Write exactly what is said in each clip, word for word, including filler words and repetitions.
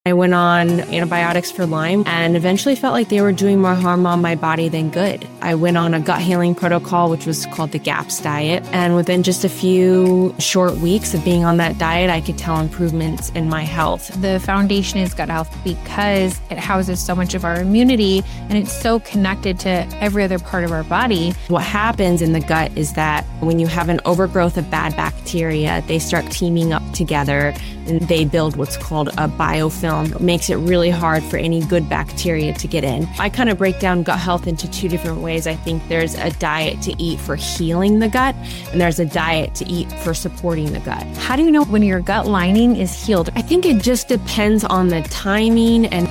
I went on antibiotics for Lyme and eventually felt like they were doing more harm on my body than good. I went on a gut healing protocol, which was called the GAPS diet. And within just a few short weeks of being on that diet, I could tell improvements in my health. The foundation is gut health because it houses so much of our immunity and it's so connected to every other part of our body. What happens in the gut is that when you have an overgrowth of bad bacteria, they start teaming up together and they build what's called a biofilm. It makes it really hard for any good bacteria to get in. I kind of break down gut health into two different ways. I think there's a diet to eat for healing the gut, and there's a diet to eat for supporting the gut. How do you know when your gut lining is healed? I think it just depends on the timing and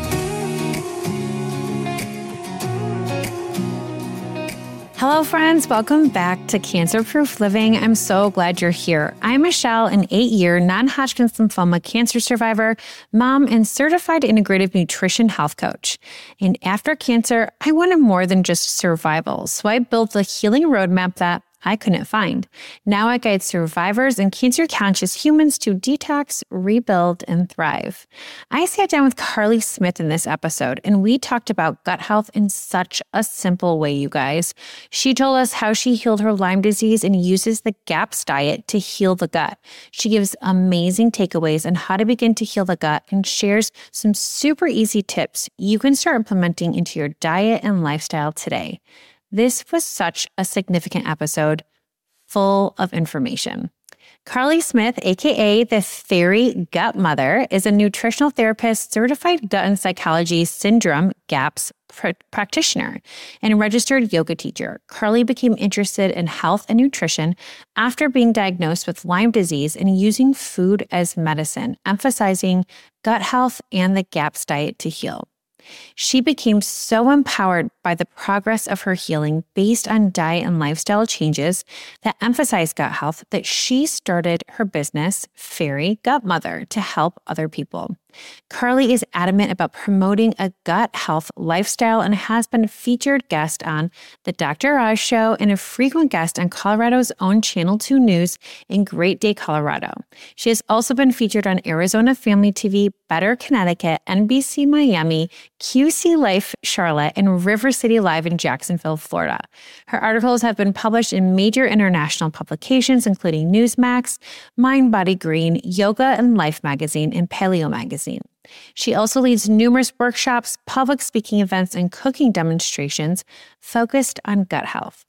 Hello, friends. Welcome back to Cancer Proof Living. I'm so glad you're here. I'm Michelle, an eight-year non-Hodgkin's lymphoma cancer survivor, mom, and certified integrative nutrition health coach. And after cancer, I wanted more than just survival, so I built the healing roadmap that I couldn't find. Now I guide survivors and cancer-conscious humans to detox, rebuild, and thrive. I sat down with Carly Smith in this episode, and we talked about gut health in such a simple way, you guys. She told us how she healed her Lyme disease and uses the GAPS diet to heal the gut. She gives amazing takeaways on how to begin to heal the gut and shares some super easy tips you can start implementing into your diet and lifestyle today. This was such a significant episode, full of information. Carly Smith, aka the Fairy Gut Mother, is a nutritional therapist, certified gut and psychology syndrome GAPS pr- practitioner, and a registered yoga teacher. Carly became interested in health and nutrition after being diagnosed with Lyme disease and using food as medicine, emphasizing gut health and the GAPS diet to heal. She became so empowered by the progress of her healing based on diet and lifestyle changes that emphasized gut health that she started her business, Fairy Gut Mother, to help other people. Carly is adamant about promoting a gut health lifestyle and has been a featured guest on The Doctor Oz Show and a frequent guest on Colorado's own Channel two News in Great Day, Colorado. She has also been featured on Arizona Family T V, Better Connecticut, N B C Miami, Q C Life Charlotte, and River City Live in Jacksonville, Florida. Her articles have been published in major international publications, including Newsmax, Mind Body Green, Yoga and Life Magazine, and Paleo Magazine. She also leads numerous workshops, public speaking events, and cooking demonstrations focused on gut health.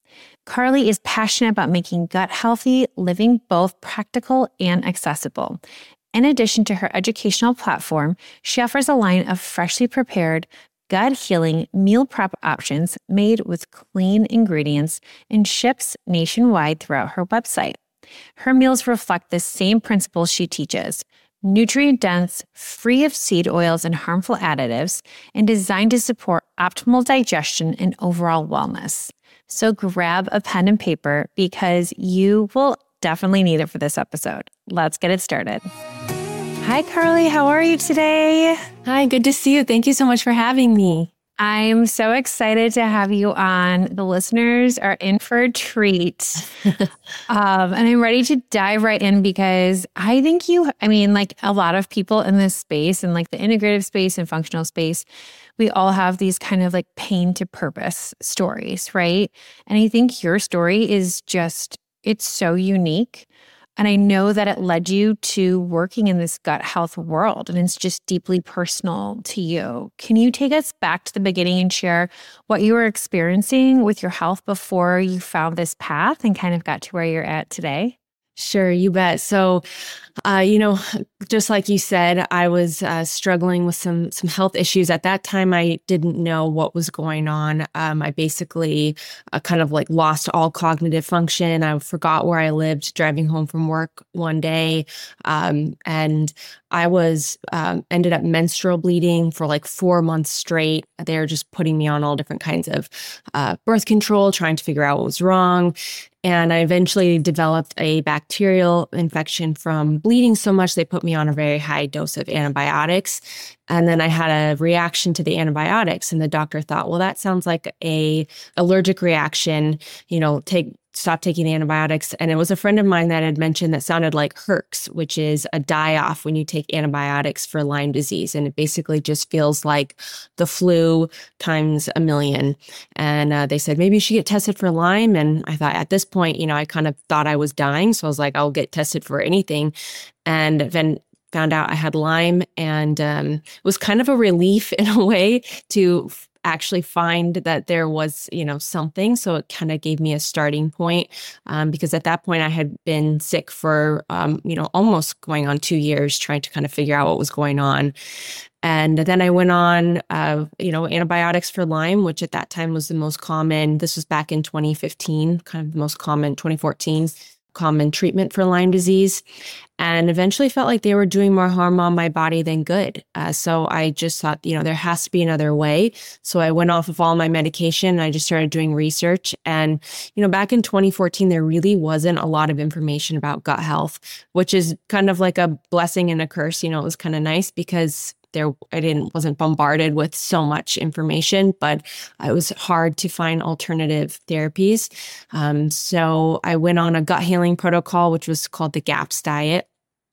Carly is passionate about making gut healthy living both practical and accessible. In addition to her educational platform, she offers a line of freshly prepared, gut-healing meal prep options made with clean ingredients and ships nationwide throughout her website. Her meals reflect the same principles she teaches: nutrient-dense, free of seed oils and harmful additives, and designed to support optimal digestion and overall wellness. So grab a pen and paper because you will definitely need it for this episode. Let's get it started. Hi, Carly. How are you today? Hi, good to see you. Thank you so much for having me. I'm so excited to have you on. The listeners are in for a treat. um, and I'm ready to dive right in because I think you, I mean, like a lot of people in this space and like the integrative space and functional space, we all have these kind of like pain to purpose stories, right? And I think your story is just, it's so unique. And I know that it led you to working in this gut health world, and it's just deeply personal to you. Can you take us back to the beginning and share what you were experiencing with your health before you found this path and kind of got to where you're at today? Sure, you bet. So, uh, you know, just like you said, I was uh, struggling with some some health issues. At that time, I didn't know what was going on. Um, I basically uh, kind of like lost all cognitive function. I forgot where I lived driving home from work one day. Um, and I was um, ended up menstrual bleeding for like four months straight. They were just putting me on all different kinds of uh, birth control, trying to figure out what was wrong. And I eventually developed a bacterial infection from bleeding so much they put me on a very high dose of antibiotics. And then I had a reaction to the antibiotics. And the doctor thought, well, that sounds like a allergic reaction. You know, take stopped taking antibiotics. And it was a friend of mine that had mentioned that sounded like Herx, which is a die-off when you take antibiotics for Lyme disease. And it basically just feels like the flu times a million. And uh, they said, maybe you should get tested for Lyme. And I thought at this point, you know, I kind of thought I was dying. So I was like, I'll get tested for anything. And then found out I had Lyme, and um, it was kind of a relief in a way to f- actually find that there was, you know, something. So it kind of gave me a starting point, um, because at that point I had been sick for, um, you know, almost going on two years trying to kind of figure out what was going on. And then I went on, uh, you know, antibiotics for Lyme, which at that time was the most common. This was back in twenty fifteen, kind of the most common, twenty fourteen common treatment for Lyme disease. And eventually felt like they were doing more harm on my body than good. Uh, so I just thought, you know, there has to be another way. So I went off of all my medication and I just started doing research. And, you know, back in twenty fourteen, there really wasn't a lot of information about gut health, which is kind of like a blessing and a curse. You know, it was kind of nice because there I didn't wasn't bombarded with so much information, but it was hard to find alternative therapies. Um, so I went on a gut healing protocol, which was called the GAPS diet.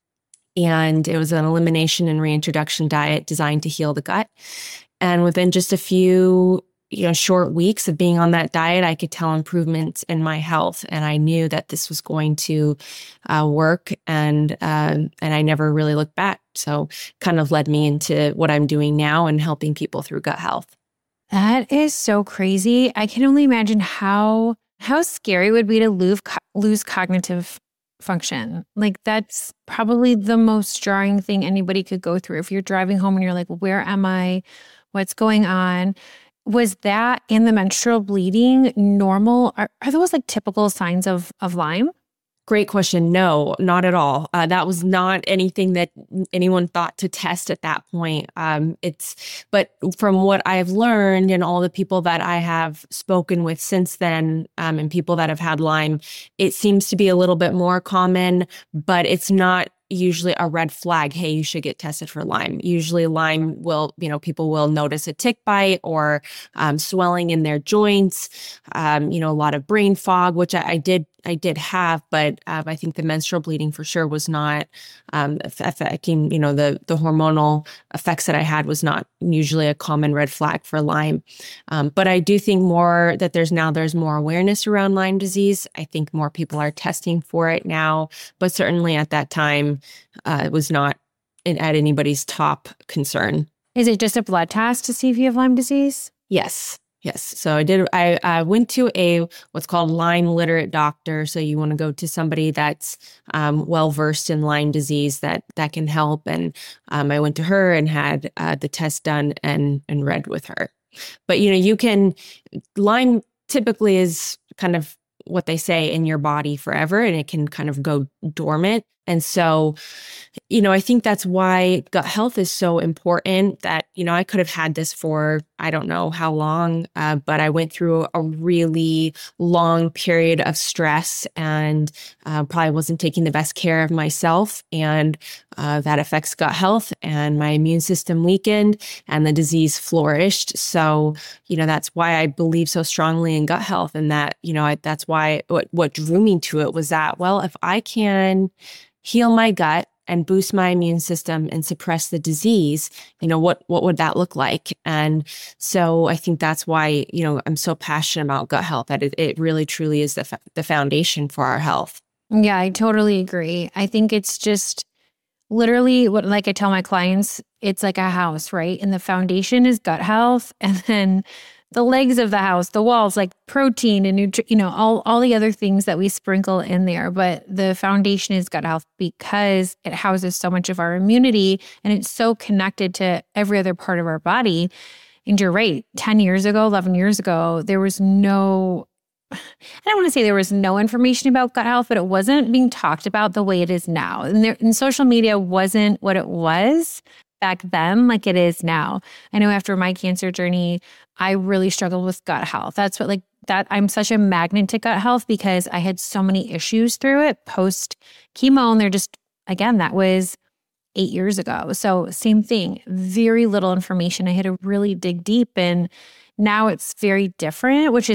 And it was an elimination and reintroduction diet designed to heal the gut. And within just a few, you know, short weeks of being on that diet, I could tell improvements in my health. And I knew that this was going to uh, work. And, um, and I never really looked back. So kind of led me into what I'm doing now and helping people through gut health. That is so crazy. I can only imagine how, how scary it would be to lose, lose cognitive function. Like that's probably the most jarring thing anybody could go through. If you're driving home and you're like, where am I? What's going on? Was that in the menstrual bleeding normal? Are, are those like typical signs of, of Lyme? Great question. No, not at all. Uh, that was not anything that anyone thought to test at that point. Um, it's, but from what I've learned and all the people that I have spoken with since then, um, and people that have had Lyme, it seems to be a little bit more common, but it's not usually a red flag. Hey, you should get tested for Lyme. Usually Lyme will, you know, people will notice a tick bite or um, swelling in their joints, um, you know, a lot of brain fog, which I, I did I did have, but um, I think the menstrual bleeding for sure was not um, affecting, you know, the the hormonal effects that I had was not usually a common red flag for Lyme. Um, but I do think more that there's now there's more awareness around Lyme disease. I think more people are testing for it now, but certainly at that time, uh, it was not in, at anybody's top concern. Is it just a blood test to see if you have Lyme disease? Yes. Yes. So I did, I, I went to a, what's called Lyme literate doctor. So you want to go to somebody that's um, well-versed in Lyme disease that, that can help. And um, I went to her and had uh, the test done and, and read with her. But, you know, you can, Lyme typically is kind of what they say in your body forever, and it can kind of go dormant. And so, you know, I think that's why gut health is so important that, you know, I could have had this for, I don't know how long, uh, but I went through a really long period of stress and uh, probably wasn't taking the best care of myself. And uh, that affects gut health, and my immune system weakened and the disease flourished. So, you know, that's why I believe so strongly in gut health, and that, you know, I, that's why what, what drew me to it was that, well, if I can heal my gut and boost my immune system and suppress the disease, you know, what, what would that look like? And so I think that's why, you know, I'm so passionate about gut health, that it, it really truly is the, f- the foundation for our health. Yeah, I totally agree. I think it's just literally what, like I tell my clients, it's like a house, right? And the foundation is gut health. And then the legs of the house, the walls, like protein and, nutri- you know, all, all the other things that we sprinkle in there. But the foundation is gut health because it houses so much of our immunity and it's so connected to every other part of our body. And you're right, ten years ago, eleven years ago, there was no, I don't want to say there was no information about gut health, but it wasn't being talked about the way it is now. And, there, and social media wasn't what it was back then like it is now. I know after my cancer journey, I really struggled with gut health. That's what like that I'm such a magnet to gut health because I had so many issues through it post chemo. And they're just, again, that was eight years ago. So same thing, very little information. I had to really dig deep, and now it's very different, which is a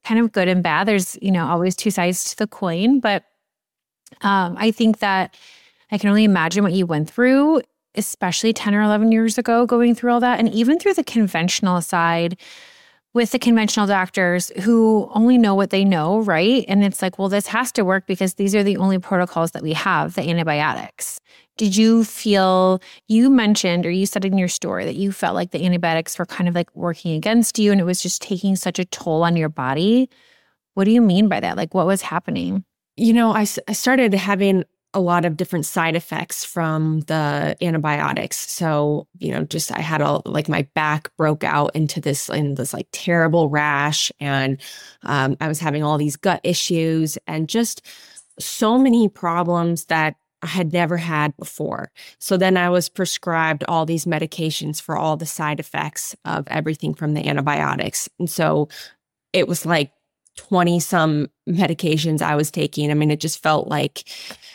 kind of good and bad. There's, you know, always two sides to the coin. But um, I think that I can only imagine what you went through, especially ten or eleven years ago, going through all that. And even through the conventional side with the conventional doctors who only know what they know, right? And it's like, well, this has to work because these are the only protocols that we have, the antibiotics. Did you feel, you mentioned, or you said in your story that you felt like the antibiotics were kind of like working against you and it was just taking such a toll on your body? What do you mean by that? Like, what was happening? You know, I, I started having a lot of different side effects from the antibiotics. So, you know, just I had a, like my back broke out into this, in this like terrible rash. And um, I was having all these gut issues and just so many problems that I had never had before. So then I was prescribed all these medications for all the side effects of everything from the antibiotics. And so it was like twenty some medications I was taking. I mean, it just felt like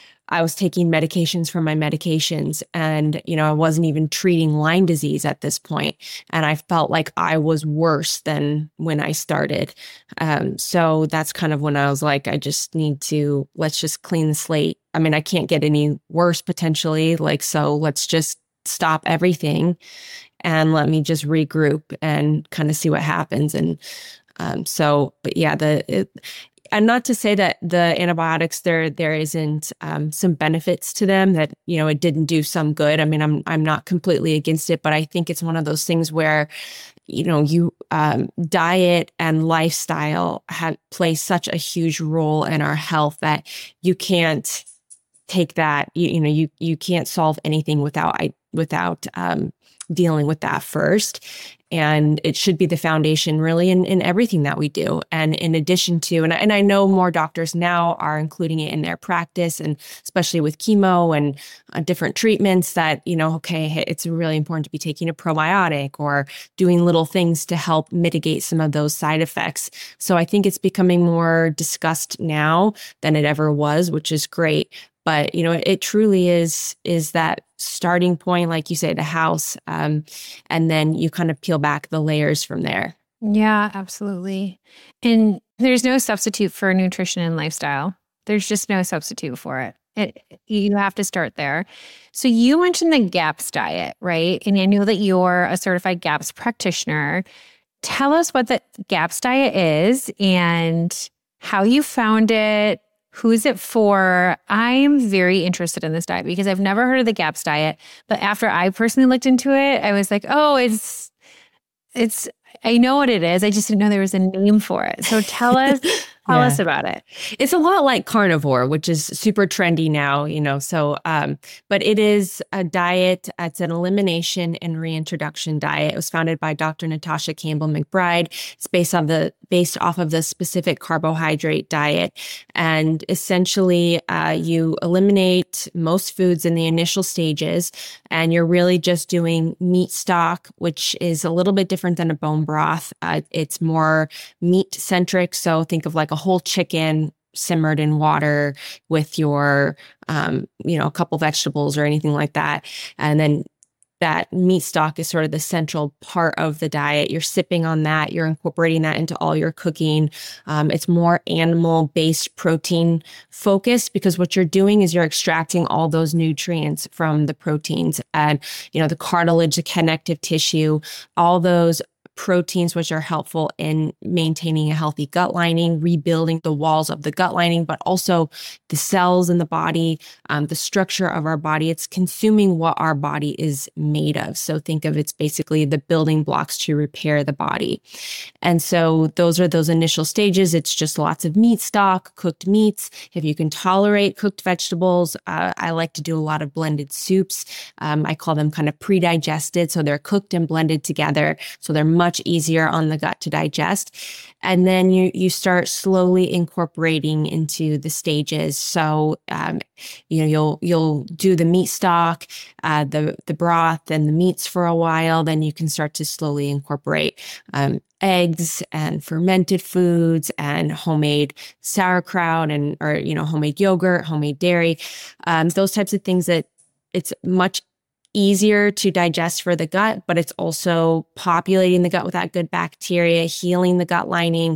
I was taking medications for my medications and, you know, I wasn't even treating Lyme disease at this point. And I felt like I was worse than when I started. Um, so that's kind of when I was like, I just need to, let's just clean the slate. I mean, I can't get any worse potentially. Like, so let's just stop everything and let me just regroup and kind of see what happens. And um, so, but yeah, the, it, and not to say that the antibiotics there there isn't um, some benefits to them that, you know, it didn't do some good. I mean, I'm I'm not completely against it, but I think it's one of those things where, you know, you um, diet and lifestyle have play such a huge role in our health that you can't take that. You, you know, you you can't solve anything without I without um, dealing with that first. And it should be the foundation really in, in everything that we do. And in addition to, and I, and I know more doctors now are including it in their practice, and especially with chemo and uh, different treatments that, you know, okay, it's really important to be taking a probiotic or doing little things to help mitigate some of those side effects. So I think it's becoming more discussed now than it ever was, which is great. But, you know, it, it truly is, is that starting point, like you say, the house, um, and then you kind of peel back the layers from there. Yeah, absolutely. And there's no substitute for nutrition and lifestyle. There's just no substitute for it. It, you have to start there. So you mentioned the GAPS diet, right? And I know that you're a certified GAPS practitioner. Tell us what the GAPS diet is and how you found it. Who's it for? I'm very interested in this diet because I've never heard of the GAPS diet. But after I personally looked into it, I was like, oh, it's, it's, I know what it is. I just didn't know there was a name for it. So tell us, tell Yeah. us about it. It's a lot like carnivore, which is super trendy now, you know, so, um, but it is a diet. It's an elimination and reintroduction diet. It was founded by Doctor Natasha Campbell McBride. It's based on the, based off of the specific carbohydrate diet. And essentially, uh, you eliminate most foods in the initial stages, and you're really just doing meat stock, which is a little bit different than a bone broth. Uh, it's more meat centric. So think of like a whole chicken simmered in water with your, um, you know, a couple vegetables or anything like that. And then that meat stock is sort of the central part of the diet. You're sipping on that. You're incorporating that into all your cooking. Um, it's more animal-based protein focused because what you're doing is you're extracting all those nutrients from the proteins and, you know, the cartilage, the connective tissue, all those proteins, which are helpful in maintaining a healthy gut lining, rebuilding the walls of the gut lining, but also the cells in the body, um, the structure of our body. It's consuming what our body is made of. So think of it's basically the building blocks to repair the body. And so those are those initial stages. It's just lots of meat stock, cooked meats. If you can tolerate cooked vegetables, uh, I like to do a lot of blended soups. Um, I call them kind of pre-digested. So they're cooked and blended together. So they're much much easier on the gut to digest. And then you you start slowly incorporating into the stages. So um, you know you'll you'll do the meat stock, uh, the the broth, and the meats for a while. Then you can start to slowly incorporate um, eggs and fermented foods and homemade sauerkraut and or you know homemade yogurt, homemade dairy, um, those types of things that it's much easier to digest for the gut, but it's also populating the gut with that good bacteria, healing the gut lining,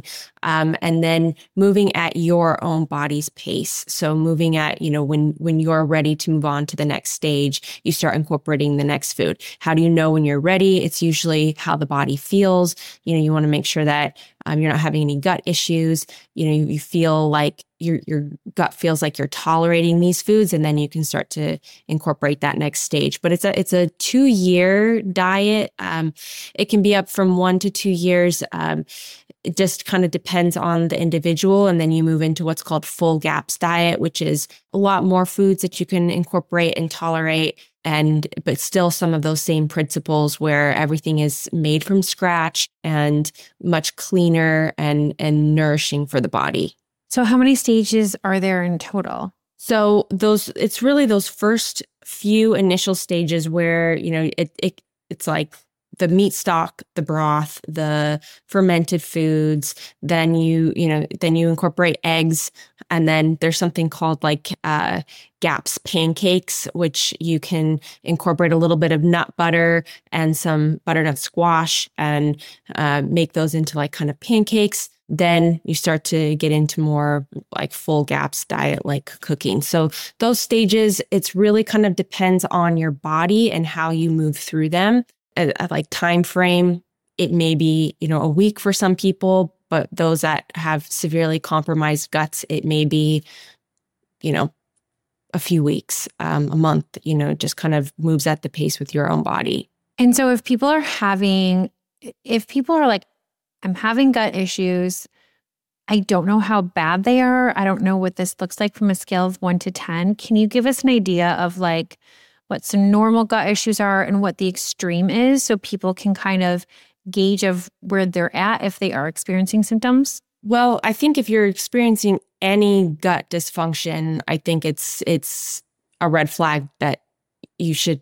Um, and then moving at your own body's pace. So moving at, you know, when, when you're ready to move on to the next stage, you start incorporating the next food. How do you know when you're ready? It's usually how the body feels. You know, you want to make sure that um, you're not having any gut issues. You know, you, you feel like your your gut feels like you're tolerating these foods, and then you can start to incorporate that next stage. But it's a it's a two year diet. Um, it can be up from one to two years. Um, it just kind of depends on the individual, and then you move into what's called full GAPS diet, which is a lot more foods that you can incorporate and tolerate. And, but still some of those same principles where everything is made from scratch and much cleaner and, and nourishing for the body. So how many stages are there in total? So those, it's really those first few initial stages where, you know, it, it it's like the meat stock, the broth, the fermented foods, then you, you know, then you incorporate eggs. And then there's something called like uh, GAPS pancakes, which you can incorporate a little bit of nut butter and some butternut squash and uh, make those into like kind of pancakes. Then you start to get into more like full GAPS diet, like cooking. So those stages, it's really kind of depends on your body and how you move through them. Uh, like time frame, it may be, you know, a week for some people, but those that have severely compromised guts, it may be, you know, a few weeks, um, a month, you know, just kind of moves at the pace with your own body. And so if people are having, if people are like, I'm having gut issues, I don't know how bad they are. I don't know what this looks like from a scale of one to ten. Can you give us an idea of like what some normal gut issues are and what the extreme is so people can kind of gauge of where they're at if they are experiencing symptoms? Well, I think if you're experiencing any gut dysfunction, I think it's it's a red flag that you should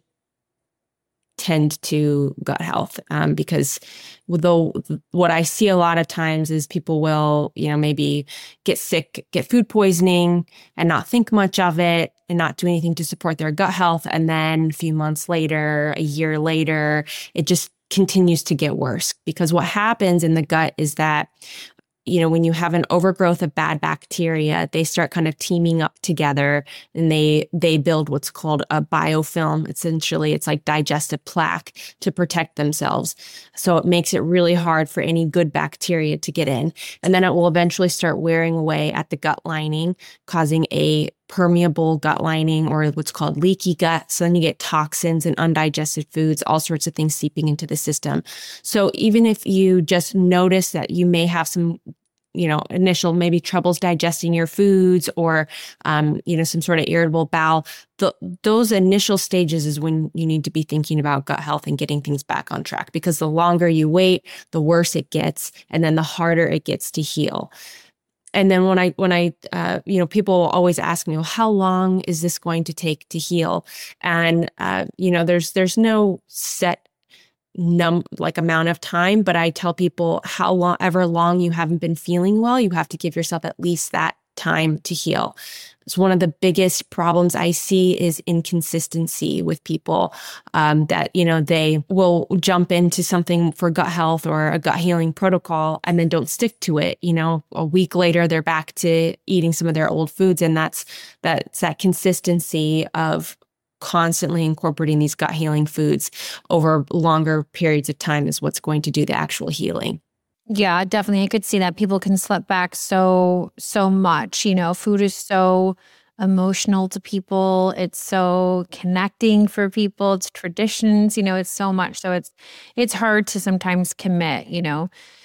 tend to gut health, um, because though what I see a lot of times is people will, you know, maybe get sick, get food poisoning and not think much of it and not do anything to support their gut health. And then a few months later, a year later, it just continues to get worse, because what happens in the gut is that, you know, when you have an overgrowth of bad bacteria, they start kind of teaming up together and they they build what's called a biofilm. Essentially, it's like digestive plaque to protect themselves. So it makes it really hard for any good bacteria to get in. And then it will eventually start wearing away at the gut lining, causing a permeable gut lining or what's called leaky gut. So then you get toxins and undigested foods, all sorts of things seeping into the system. So even if you just notice that you may have some, you know, initial maybe troubles digesting your foods or, um, you know, some sort of irritable bowel, the, those initial stages is when you need to be thinking about gut health and getting things back on track, because the longer you wait, the worse it gets. And then the harder it gets to heal. And then when I, when I, uh, you know, people always ask me, well, how long is this going to take to heal? And, uh, you know, there's, there's no set num like amount of time, but I tell people how long, ever long you haven't been feeling well, you have to give yourself at least that time to heal. It's one of the biggest problems I see is inconsistency with people, um, that, you know, they will jump into something for gut health or a gut healing protocol and then don't stick to it. You know, a week later, they're back to eating some of their old foods. And that's, that's that consistency of constantly incorporating these gut healing foods over longer periods of time is what's going to do the actual healing. Yeah, definitely. I could see that people can slip back so, so much. You know, food is so emotional to people. It's so connecting for people. It's traditions, you know, it's so much. So it's, it's hard to sometimes commit, you know.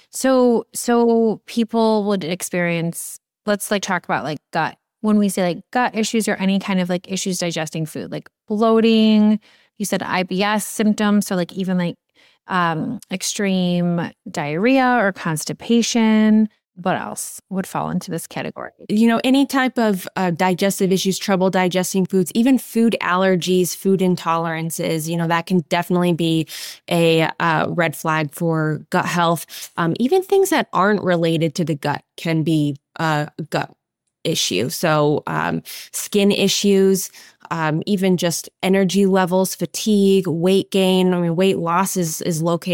So, so people would experience, let's like talk about like gut. When we say like gut issues or any kind of like issues digesting food, like bloating, you said I B S symptoms. So like even like um, extreme diarrhea or constipation. What else would fall into this category? You know, any type of uh, digestive issues, trouble digesting foods, even food allergies, food intolerances, you know, that can definitely be a uh, red flag for gut health. Um, even things that aren't related to the gut can be uh, gut issue. So um, skin issues, um, even just energy levels, fatigue, weight gain. I mean, weight loss is, is located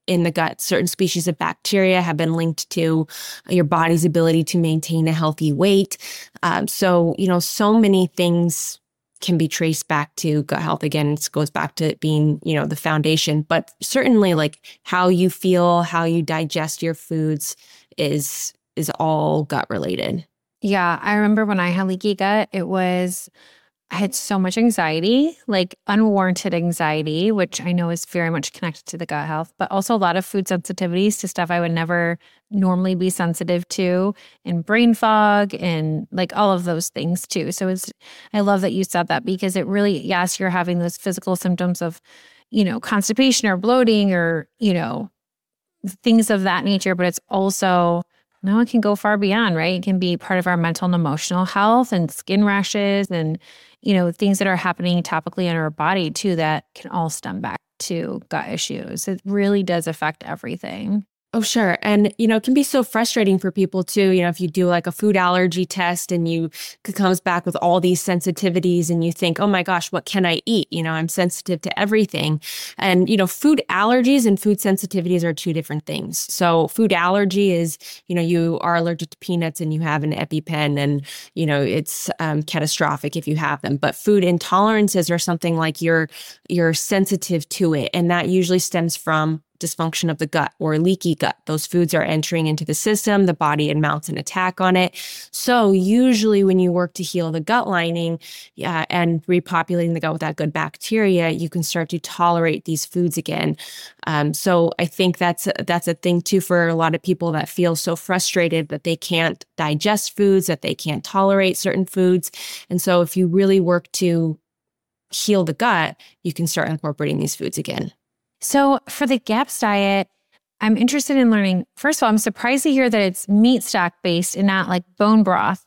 in the gut. Certain species of bacteria have been linked to your body's ability to maintain a healthy weight. Um, so, you know, so many things can be traced back to gut health. Again, it goes back to it being, you know, the foundation, but certainly like how you feel, how you digest your foods is, is all gut related. Yeah. I remember when I had leaky gut, it was, I had so much anxiety, like unwarranted anxiety, which I know is very much connected to the gut health, but also a lot of food sensitivities to stuff I would never normally be sensitive to, and brain fog and like all of those things too. So it's, I love that you said that, because it really, yes, you're having those physical symptoms of, you know, constipation or bloating or, you know, things of that nature, but it's also, no, it can go far beyond, right? It can be part of our mental and emotional health and skin rashes and, you know, things that are happening topically in our body too, that can all stem back to gut issues. It really does affect everything. Oh, sure. And, you know, it can be so frustrating for people too. You know, if you do like a food allergy test and you it comes back with all these sensitivities and you think, oh my gosh, what can I eat? You know, I'm sensitive to everything. And, you know, food allergies and food sensitivities are two different things. So food allergy is, you know, you are allergic to peanuts and you have an EpiPen and, you know, it's um, catastrophic if you have them. But food intolerances are something like you're, you're sensitive to it. And that usually stems from dysfunction of the gut or leaky gut. Those foods are entering into the system, the body and mounts an attack on it. So usually when you work to heal the gut lining yeah, and repopulating the gut with that good bacteria, you can start to tolerate these foods again. Um, so I think that's, that's a thing too for a lot of people that feel so frustrated that they can't digest foods, that they can't tolerate certain foods. And so if you really work to heal the gut, you can start incorporating these foods again. So for the GAPS diet, I'm interested in learning, first of all, I'm surprised to hear that it's meat stock based and not like bone broth,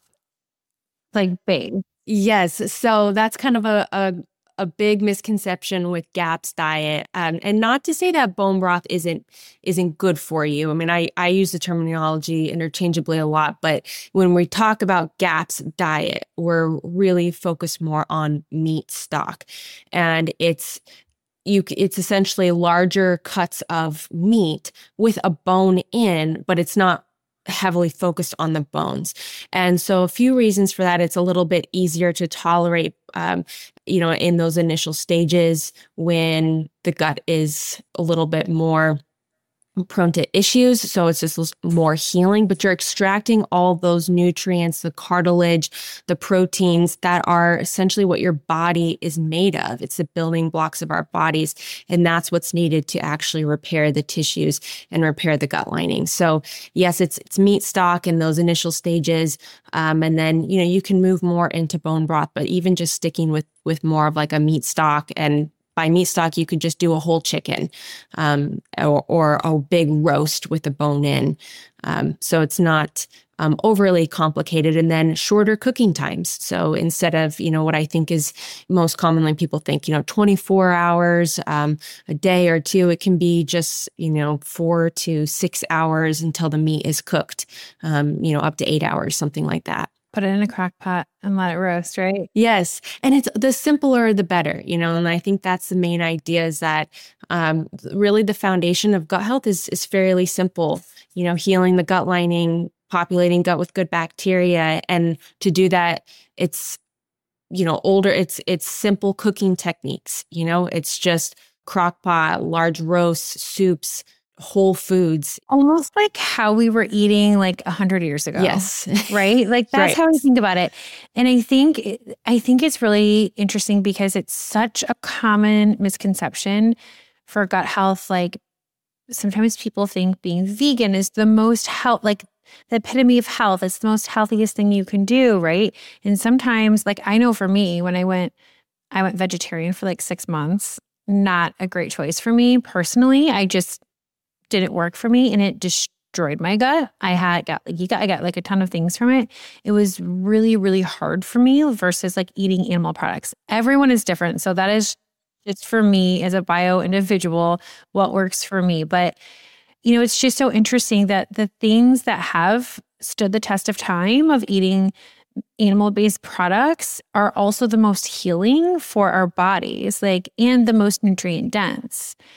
like based. Yes. So that's kind of a, a, a big misconception with GAPS diet. Um, and not to say that bone broth isn't, isn't good for you. I mean, I, I use the terminology interchangeably a lot, but when we talk about GAPS diet, we're really focused more on meat stock. And it's, You, it's essentially larger cuts of meat with a bone in, but it's not heavily focused on the bones. And so a few reasons for that, it's a little bit easier to tolerate, um, you know, in those initial stages when the gut is a little bit more prone to issues. So it's just more healing, but you're extracting all those nutrients, the cartilage, the proteins that are essentially what your body is made of. It's the building blocks of our bodies. And that's what's needed to actually repair the tissues and repair the gut lining. So yes, it's, it's meat stock in those initial stages. Um, and then, you know, you can move more into bone broth, but even just sticking with, with more of like a meat stock, and by meat stock, you could just do a whole chicken um, or, or a big roast with a bone in. Um, so it's not um, overly complicated. And then shorter cooking times. So instead of, you know, what I think is most commonly people think, you know, twenty-four hours, um, a day or two, it can be just, you know, four to six hours until the meat is cooked, um, you know, up to eight hours, something like that. Put it in a crock pot and let it roast, right? Yes. And it's the simpler, the better, you know, and I think that's the main idea is that um, really the foundation of gut health is, is fairly simple, you know, healing the gut lining, populating gut with good bacteria. And to do that, it's, you know, older, it's, it's simple cooking techniques, you know, it's just crock pot, large roasts, soups, whole foods. Almost like how we were eating like a hundred years ago. Yes. Right? Like that's Right. how I think about it. And I think, I think it's really interesting because it's such a common misconception for gut health. Like sometimes people think being vegan is the most health, like the epitome of health. It's the most healthiest thing you can do. Right. And sometimes like, I know for me, when I went, I went vegetarian for like six months, not a great choice for me personally. I just didn't work for me and it destroyed my gut. I had got like you got I got like a ton of things from it. It was really, really hard for me versus like eating animal products. Everyone is different. So that is just for me as a bio individual, what works for me. But you know, it's just so interesting that the things that have stood the test of time of eating animal-based products are also the most healing for our bodies, like and the most nutrient dense.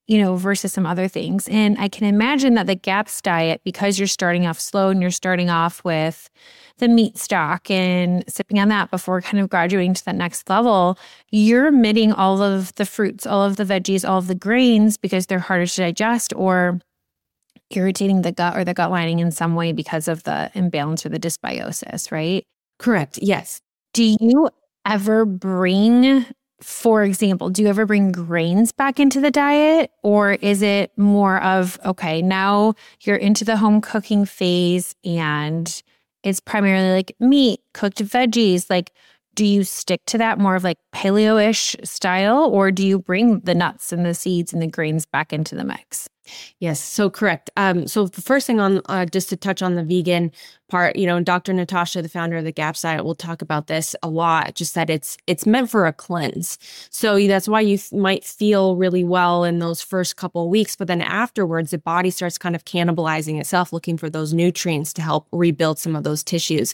you know, versus some other things. And I can imagine that the GAPS diet, because you're starting off slow and you're starting off with the meat stock and sipping on that before kind of graduating to that next level, you're omitting all of the fruits, all of the veggies, all of the grains because they're harder to digest or irritating the gut or the gut lining in some way because of the imbalance or the dysbiosis, right? Correct. Yes. Do you ever bring, for example, do you ever bring grains back into the diet? Or is it more of, okay, now you're into the home cooking phase and it's primarily like meat, cooked veggies? Like, do you stick to that more of like paleo-ish style, or do you bring the nuts and the seeds and the grains back into the mix? Yes, so correct. Um, so the first thing on, uh, just to touch on the vegan part, you know, Doctor Natasha, the founder of the GAPS diet, will talk about this a lot, just that it's it's meant for a cleanse. So that's why you f- might feel really well in those first couple of weeks, but then afterwards, the body starts kind of cannibalizing itself, looking for those nutrients to help rebuild some of those tissues.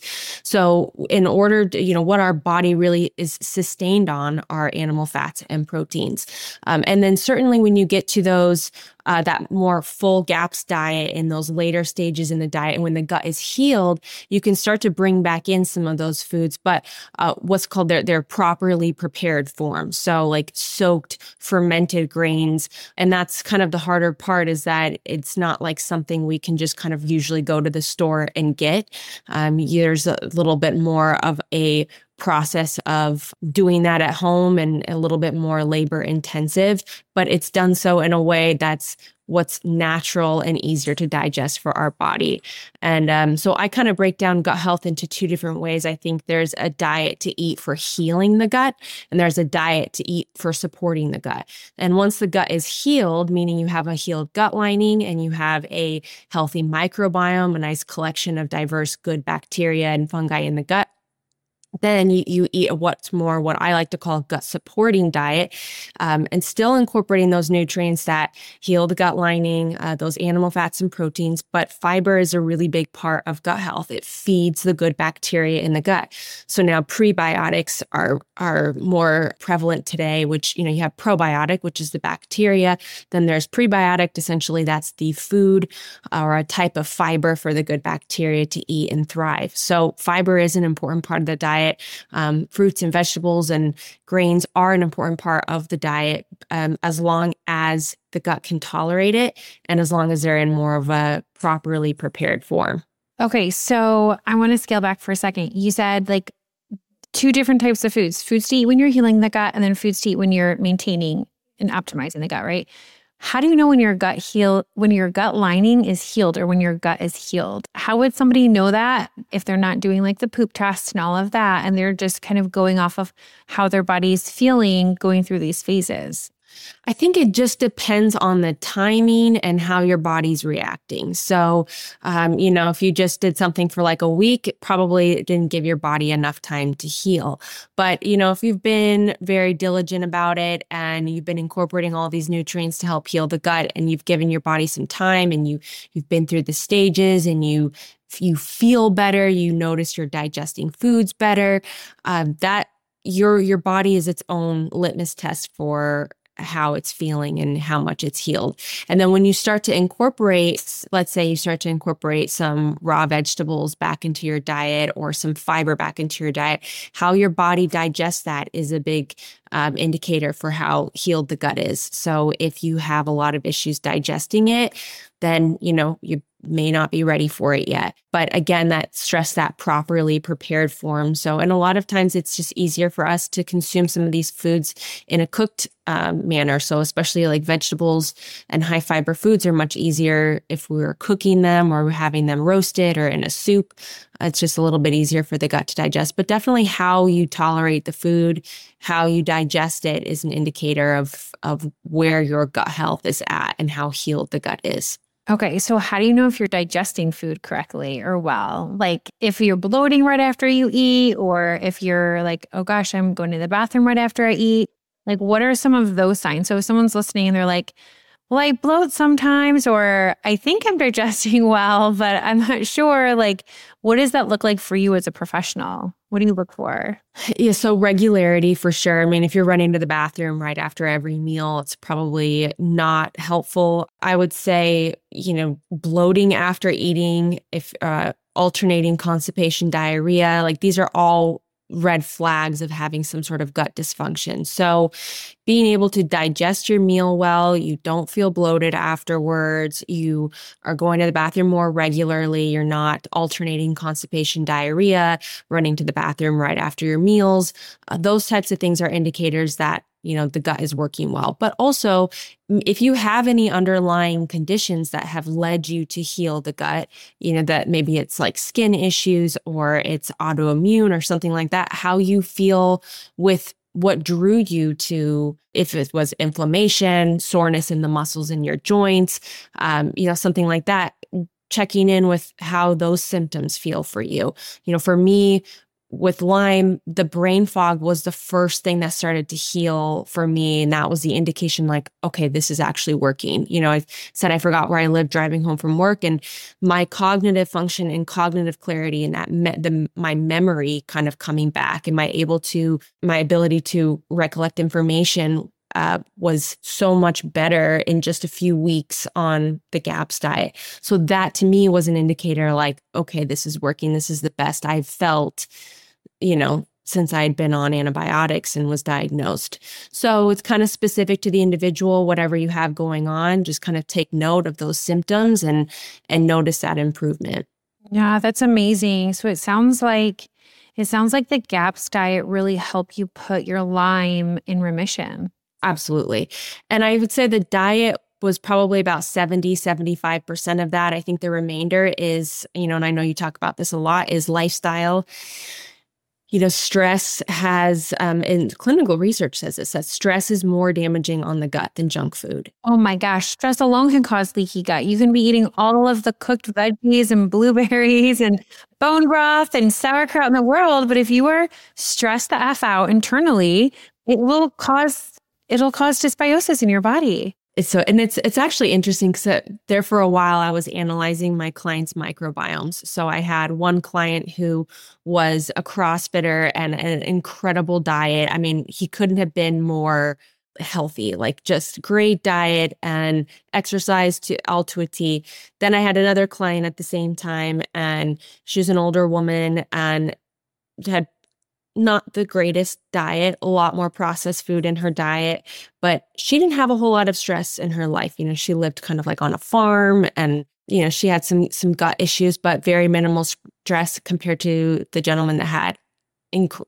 So in order to, you know, what our body really is sustained on are animal fats and proteins. Um, and then certainly when you get to those Uh, that more full GAPS diet in those later stages in the diet, and when the gut is healed, you can start to bring back in some of those foods, but uh, what's called their, their properly prepared forms. So like soaked, fermented grains. And that's kind of the harder part, is that it's not like something we can just kind of usually go to the store and get. Um, there's a little bit more of a process of doing that at home and a little bit more labor intensive, but it's done so in a way that's what's natural and easier to digest for our body. And um, so I kind of break down gut health into two different ways. I think there's a diet to eat for healing the gut, and there's a diet to eat for supporting the gut. And once the gut is healed, meaning you have a healed gut lining and you have a healthy microbiome, a nice collection of diverse good bacteria and fungi in the gut, then you, you eat what's more what I like to call a gut supporting diet, um, and still incorporating those nutrients that heal the gut lining, uh, those animal fats and proteins. But fiber is a really big part of gut health. It feeds the good bacteria in the gut. So now prebiotics are are more prevalent today, which, you know, you have probiotic, which is the bacteria. Then there's prebiotic. Essentially, that's the food or a type of fiber for the good bacteria to eat and thrive. So fiber is an important part of the diet. Um, fruits and vegetables and grains are an important part of the diet, um, as long as the gut can tolerate it and as long as they're in more of a properly prepared form. Okay, so I want to scale back for a second. You said like two different types of foods, foods to eat when you're healing the gut and then foods to eat when you're maintaining and optimizing the gut, right? How do you know when your gut heal, when your gut lining is healed or when your gut is healed? How would somebody know that if they're not doing like the poop test and all of that, and they're just kind of going off of how their body's feeling going through these phases? I think it just depends on the timing and how your body's reacting. So, um, you know, if you just did something for like a week, it probably didn't give your body enough time to heal. But, you know, if you've been very diligent about it and you've been incorporating all these nutrients to help heal the gut, and you've given your body some time, and you, you've been through the stages, and you you feel better, you notice you're digesting foods better, um, that your your body is its own litmus test for how it's feeling and how much it's healed. And then when you start to incorporate, let's say you start to incorporate some raw vegetables back into your diet or some fiber back into your diet, how your body digests that is a big um, indicator for how healed the gut is. So if you have a lot of issues digesting it, then, you know, you may not be ready for it yet. But again, that stress that properly prepared form. So, and a lot of times it's just easier for us to consume some of these foods in a cooked um, manner. So especially like vegetables and high fiber foods are much easier if we were cooking them or having them roasted or in a soup. It's just a little bit easier for the gut to digest. But definitely how you tolerate the food, how you digest it is an indicator of, of where your gut health is at and how healed the gut is. Okay, so how do you know if you're digesting food correctly or well? Like if you're bloating right after you eat, or if you're like, oh gosh, I'm going to the bathroom right after I eat. Like what are some of those signs? So if someone's listening and they're like, well, I bloat sometimes, or I think I'm digesting well, but I'm not sure. Like, what does that look like for you as a professional? What do you look for? Yeah, so regularity for sure. I mean, if you're running to the bathroom right after every meal, it's probably not helpful. I would say, you know, bloating after eating, if uh, alternating constipation, diarrhea, like these are all red flags of having some sort of gut dysfunction. So being able to digest your meal well, you don't feel bloated afterwards, you are going to the bathroom more regularly, you're not alternating constipation, diarrhea, running to the bathroom right after your meals. Uh, those types of things are indicators that, you know, the gut is working well. But also, if you have any underlying conditions that have led you to heal the gut, you know, that maybe it's like skin issues or it's autoimmune or something like that, how you feel with what drew you to, if it was inflammation, soreness in the muscles in your joints, um, you know, something like that, checking in with how those symptoms feel for you. You know, for me, with Lyme, the brain fog was the first thing that started to heal for me. And that was the indication like, okay, this is actually working. You know, I said I forgot where I lived driving home from work, and my cognitive function and cognitive clarity and that me- the, my memory kind of coming back, and my able to, my ability to recollect information Uh, was so much better in just a few weeks on the GAPS diet. So that to me was an indicator like, okay, this is working. This is the best I've felt, you know, since I'd been on antibiotics and was diagnosed. So it's kind of specific to the individual, whatever you have going on, just kind of take note of those symptoms and, and notice that improvement. Yeah, that's amazing. So it sounds like, it sounds like the GAPS diet really helped you put your Lyme in remission. Absolutely. And I would say the diet was probably about seventy, seventy-five percent of that. I think the remainder is, you know, and I know you talk about this a lot, is lifestyle. You know, stress has, um, and clinical research says this, that stress is more damaging on the gut than junk food. Oh my gosh, stress alone can cause leaky gut. You can be eating all of the cooked veggies and blueberries and bone broth and sauerkraut in the world, but if you are stressed the F out internally, it will cause it'll cause dysbiosis in your body. It's so, and it's it's actually interesting because there for a while I was analyzing my clients' microbiomes. So I had one client who was a CrossFitter and an incredible diet. I mean, he couldn't have been more healthy, like just great diet and exercise to all to a T. Then I had another client at the same time, and she was an older woman and had not the greatest diet, a lot more processed food in her diet, but she didn't have a whole lot of stress in her life. You know, she lived kind of like on a farm, and, you know, she had some, some gut issues, but very minimal stress compared to the gentleman that had inc-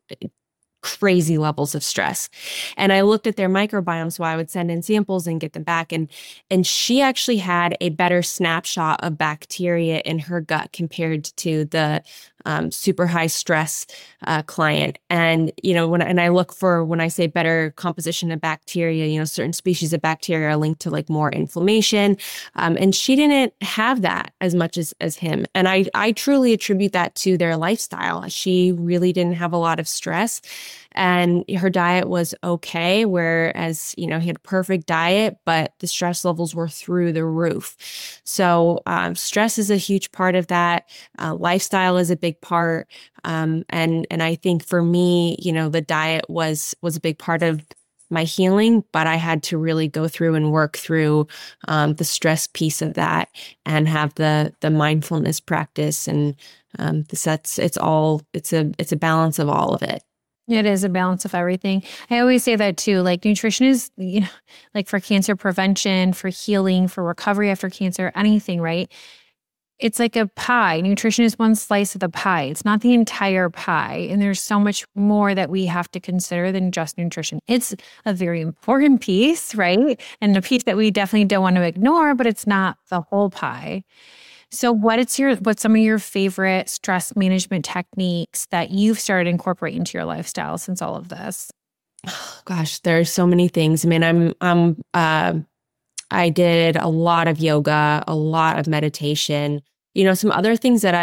crazy levels of stress. And I looked at their microbiome, so I would send in samples and get them back. And, and she actually had a better snapshot of bacteria in her gut compared to the Um, super high stress uh, client. And, you know, when, and I look for, when I say better composition of bacteria, you know, certain species of bacteria are linked to like more inflammation. Um, and she didn't have that as much as, as him. And I, I truly attribute that to their lifestyle. She really didn't have a lot of stress, and her diet was okay. Whereas, you know, he had a perfect diet, but the stress levels were through the roof. So um, stress is a huge part of that. Uh, lifestyle is a big part. Um, and, and I think for me, you know, the diet was, was a big part of my healing, but I had to really go through and work through um, the stress piece of that and have the, the mindfulness practice. And um, this, that's, it's all, it's a, it's a balance of all of it. It is a balance of everything. I always say that too. Like nutrition is, you know, like for cancer prevention, for healing, for recovery after cancer, anything, right? It's like a pie. Nutrition is one slice of the pie. It's not the entire pie. And there's so much more that we have to consider than just nutrition. It's a very important piece, right? And a piece that we definitely don't want to ignore, but it's not the whole pie. So what it's your what's some of your favorite stress management techniques that you've started incorporating into your lifestyle since all of this? Oh, gosh, there's so many things. I mean, I'm I'm uh, I did a lot of yoga, a lot of meditation. You know, some other things that I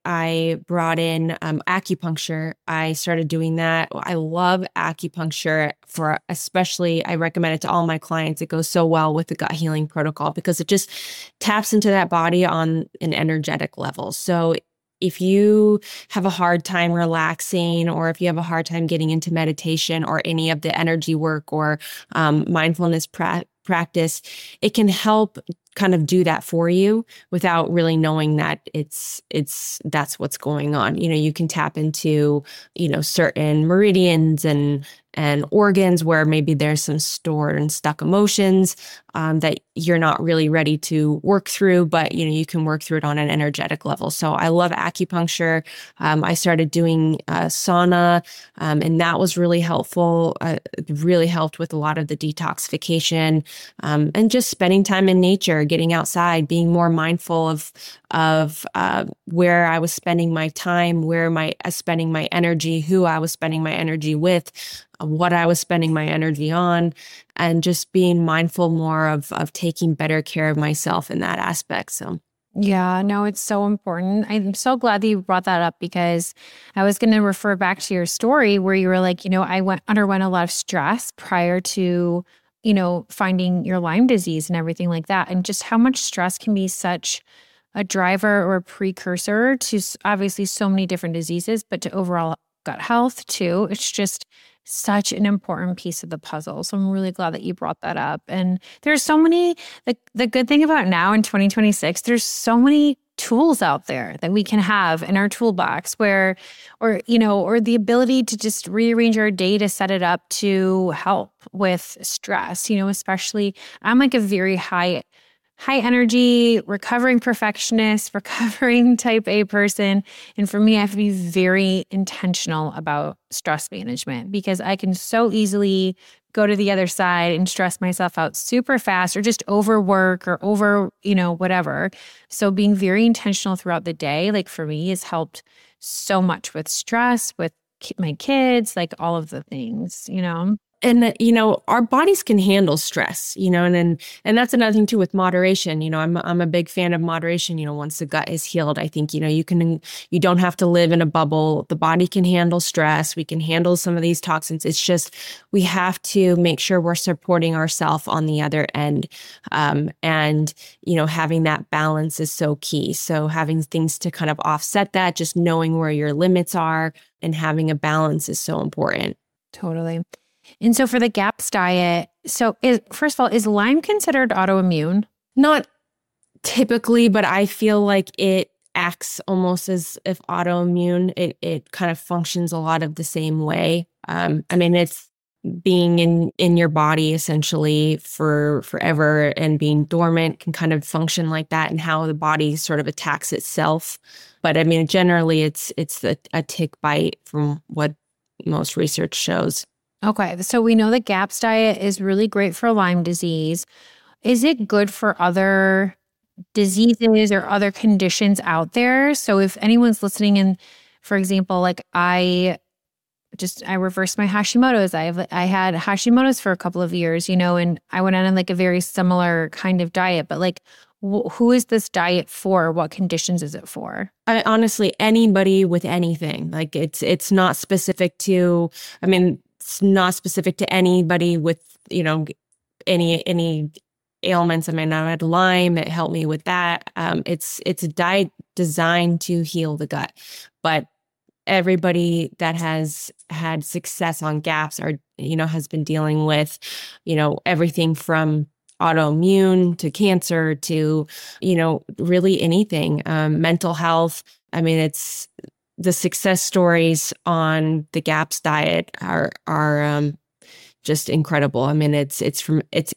I brought in um, acupuncture. I started doing that. I love acupuncture for, especially, I recommend it to all my clients. It goes so well with the gut healing protocol because it just taps into that body on an energetic level. So if you have a hard time relaxing, or if you have a hard time getting into meditation or any of the energy work or um, mindfulness pra- practice, it can help kind of do that for you without really knowing that it's it's that's what's going on. You know, you can tap into, you know, certain meridians and and organs where maybe there's some stored and stuck emotions um, that you're not really ready to work through, but you know, you can work through it on an energetic level. So I love acupuncture. Um, I started doing uh, sauna, um, and that was really helpful. Uh, it really helped with a lot of the detoxification um, and just spending time in nature, getting outside, being more mindful of of uh, where I was spending my time, where my uh, spending my energy, who I was spending my energy with, uh, what I was spending my energy on, and just being mindful more of of taking better care of myself in that aspect. So. Yeah, no, it's so important. I'm so glad that you brought that up because I was going to refer back to your story where you were like, you know, I went underwent a lot of stress prior to, you know, finding your Lyme disease and everything like that. And just how much stress can be such a driver or a precursor to s- obviously so many different diseases, but to overall gut health too. It's just such an important piece of the puzzle. So I'm really glad that you brought that up. And there's so many, the, the good thing about now in twenty twenty-six, there's so many tools out there that we can have in our toolbox where, or, you know, or the ability to just rearrange our day to set it up to help with stress, you know, especially I'm like a very high high energy, recovering perfectionist, recovering type A person. And for me, I have to be very intentional about stress management because I can so easily go to the other side and stress myself out super fast or just overwork or over, you know, whatever. So being very intentional throughout the day, like for me, has helped so much with stress, with ki- my kids, like all of the things, you know? And that, you know, our bodies can handle stress, you know, and then, and that's another thing too with moderation. You know, I'm, I'm a big fan of moderation. You know, once the gut is healed, I think, you know, you can, you don't have to live in a bubble. The body can handle stress. We can handle some of these toxins. It's just, we have to make sure we're supporting ourselves on the other end. Um, and, you know, having that balance is so key. So having things to kind of offset that, just knowing where your limits are and having a balance is so important. Totally. And so for the GAPS diet, so is, first of all, is Lyme considered autoimmune? Not typically, but I feel like it acts almost as if autoimmune. It it kind of functions a lot of the same way. Um, I mean, it's being in in your body essentially for forever and being dormant can kind of function like that, and how the body sort of attacks itself. But I mean, generally, it's it's a, a tick bite from what most research shows. Okay, so we know the GAPS diet is really great for Lyme disease. Is it good for other diseases or other conditions out there? So if anyone's listening and, for example, like I just, I reversed my Hashimoto's. I have, I had Hashimoto's for a couple of years, you know, and I went on like a very similar kind of diet, but like, wh- who is this diet for? What conditions is it for? I, honestly, anybody with anything, like it's it's not specific to. I mean, it's not specific to anybody with, you know, any any ailments. I mean, I had Lyme. It helped me with that. Um, it's it's a diet designed to heal the gut, but everybody that has had success on GAPS are, you know, has been dealing with, you know, everything from autoimmune to cancer to, you know, really anything, um, mental health. I mean, it's the success stories on the GAPS diet are, are, um, just incredible. I mean, it's, it's from, it's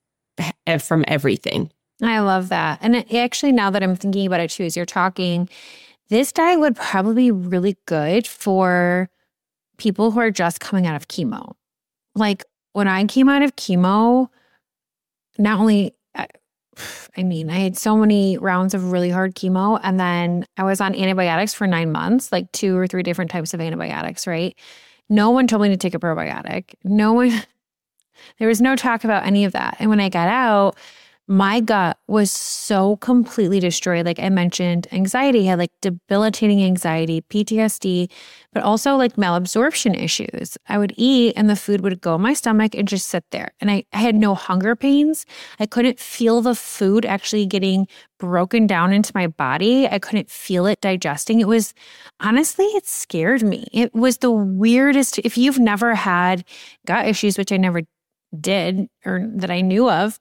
from everything. I love that. And it, actually, now that I'm thinking about it too, as you're talking, this diet would probably be really good for people who are just coming out of chemo. Like when I came out of chemo, not only, I, I mean, I had so many rounds of really hard chemo, and then I was on antibiotics for nine months, like two or three different types of antibiotics, right? No one told me to take a probiotic. No one, there was no talk about any of that. And when I got out, my gut was so completely destroyed. Like I mentioned, anxiety, I had like debilitating anxiety, P T S D, but also like malabsorption issues. I would eat and the food would go in my stomach and just sit there. And I, I had no hunger pains. I couldn't feel the food actually getting broken down into my body. I couldn't feel it digesting. It was honestly, it scared me. It was the weirdest. If you've never had gut issues, which I never did or that I knew of,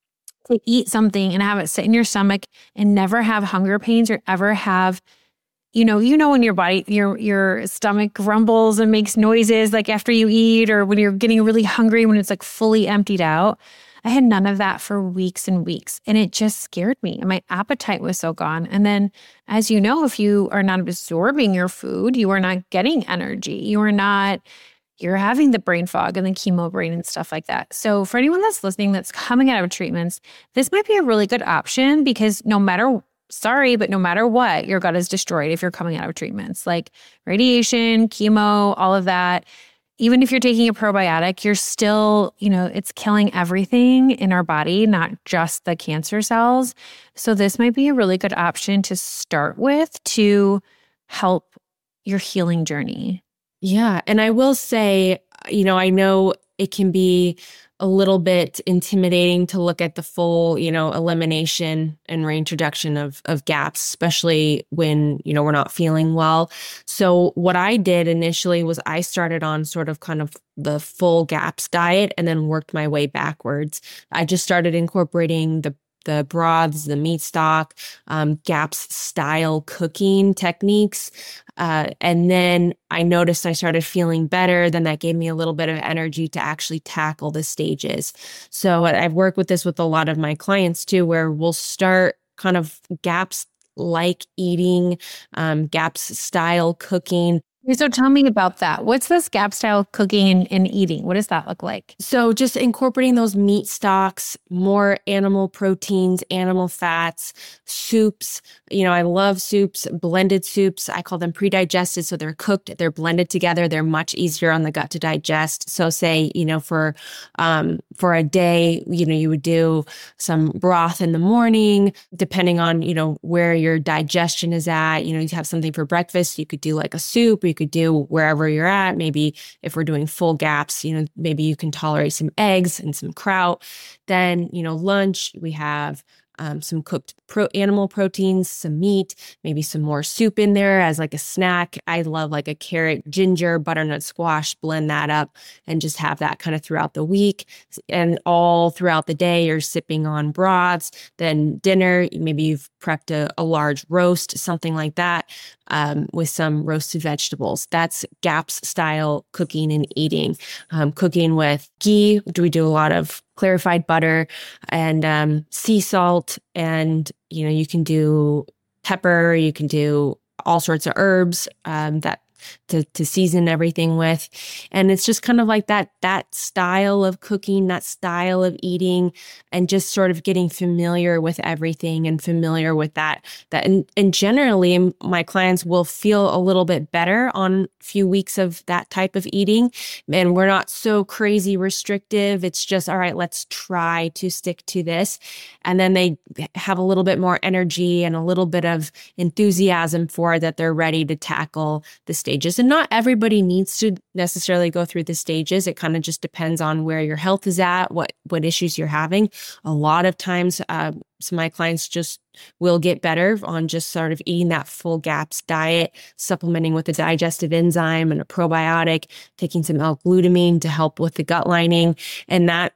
to eat something and have it sit in your stomach and never have hunger pains or ever have, you know, you know, when your body, your, your stomach rumbles and makes noises like after you eat or when you're getting really hungry, when it's like fully emptied out. I had none of that for weeks and weeks. And it just scared me. And my appetite was so gone. And then, as you know, if you are not absorbing your food, you are not getting energy. You are not You're having the brain fog and the chemo brain and stuff like that. So for anyone that's listening that's coming out of treatments, this might be a really good option because no matter, sorry, but no matter what, your gut is destroyed if you're coming out of treatments like radiation, chemo, all of that. Even if you're taking a probiotic, you're still, you know, it's killing everything in our body, not just the cancer cells. So this might be a really good option to start with to help your healing journey. Yeah. And I will say, you know, I know it can be a little bit intimidating to look at the full, you know, elimination and reintroduction of, of GAPS, especially when, you know, we're not feeling well. So what I did initially was I started on sort of kind of the full GAPS diet and then worked my way backwards. I just started incorporating the the broths, the meat stock, um, GAPS style cooking techniques. Uh, and then I noticed I started feeling better. Then that gave me a little bit of energy to actually tackle the stages. So I've worked with this with a lot of my clients too, where we'll start kind of GAPS like eating, um, GAPS style cooking. So tell me about that. What's this GAPS style cooking and, and eating? What does that look like? So just incorporating those meat stocks, more animal proteins, animal fats, soups. You know, I love soups, blended soups. I call them pre-digested. So they're cooked, they're blended together. They're much easier on the gut to digest. So say, you know, for, um, for a day, you know, you would do some broth in the morning, depending on, you know, where your digestion is at. You know, you have something for breakfast, you could do like a soup. You could do wherever you're at. Maybe if we're doing full GAPS, you know, maybe you can tolerate some eggs and some kraut. Then, you know, lunch, we have um, some cooked pro- animal proteins, some meat, maybe some more soup in there as like a snack. I love like a carrot, ginger, butternut squash, blend that up and just have that kind of throughout the week. And all throughout the day, you're sipping on broths. Then dinner, maybe you've prepped a, a large roast, something like that, um, with some roasted vegetables. That's GAPS style cooking and eating. Um, cooking with ghee, do we do a lot of clarified butter and um, sea salt, and you know, you can do pepper, you can do all sorts of herbs um, that to to season everything with. And it's just kind of like that that style of cooking, that style of eating, and just sort of getting familiar with everything and familiar with that. That and, and generally my clients will feel a little bit better on a few weeks of that type of eating. And we're not so crazy restrictive. It's just, all right, let's try to stick to this. And then they have a little bit more energy and a little bit of enthusiasm for it, that they're ready to tackle the stage. And not everybody needs to necessarily go through the stages. It kind of just depends on where your health is at, what what issues you're having. A lot of times, uh, some of my clients just will get better on just sort of eating that full GAPS diet, supplementing with a digestive enzyme and a probiotic, taking some L-glutamine to help with the gut lining, and that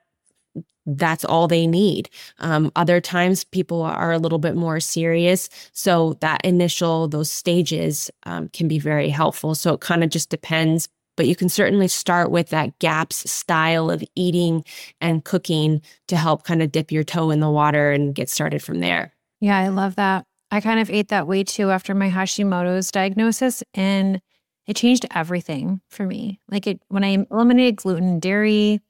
that's all they need. Um, other times people are a little bit more serious. So that initial, those stages um, can be very helpful. So it kind of just depends, but you can certainly start with that GAPS style of eating and cooking to help kind of dip your toe in the water and get started from there. Yeah, I love that. I kind of ate that way too after my Hashimoto's diagnosis, and it changed everything for me. Like it, when I eliminated gluten and dairy,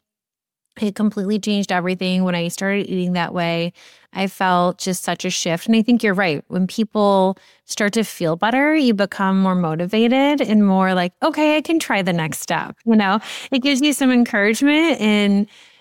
it completely changed everything. When I started eating that way, I felt just such a shift. And I think you're right. When people start to feel better, you become more motivated and more like, okay, I can try the next step. You know, it gives you some encouragement. And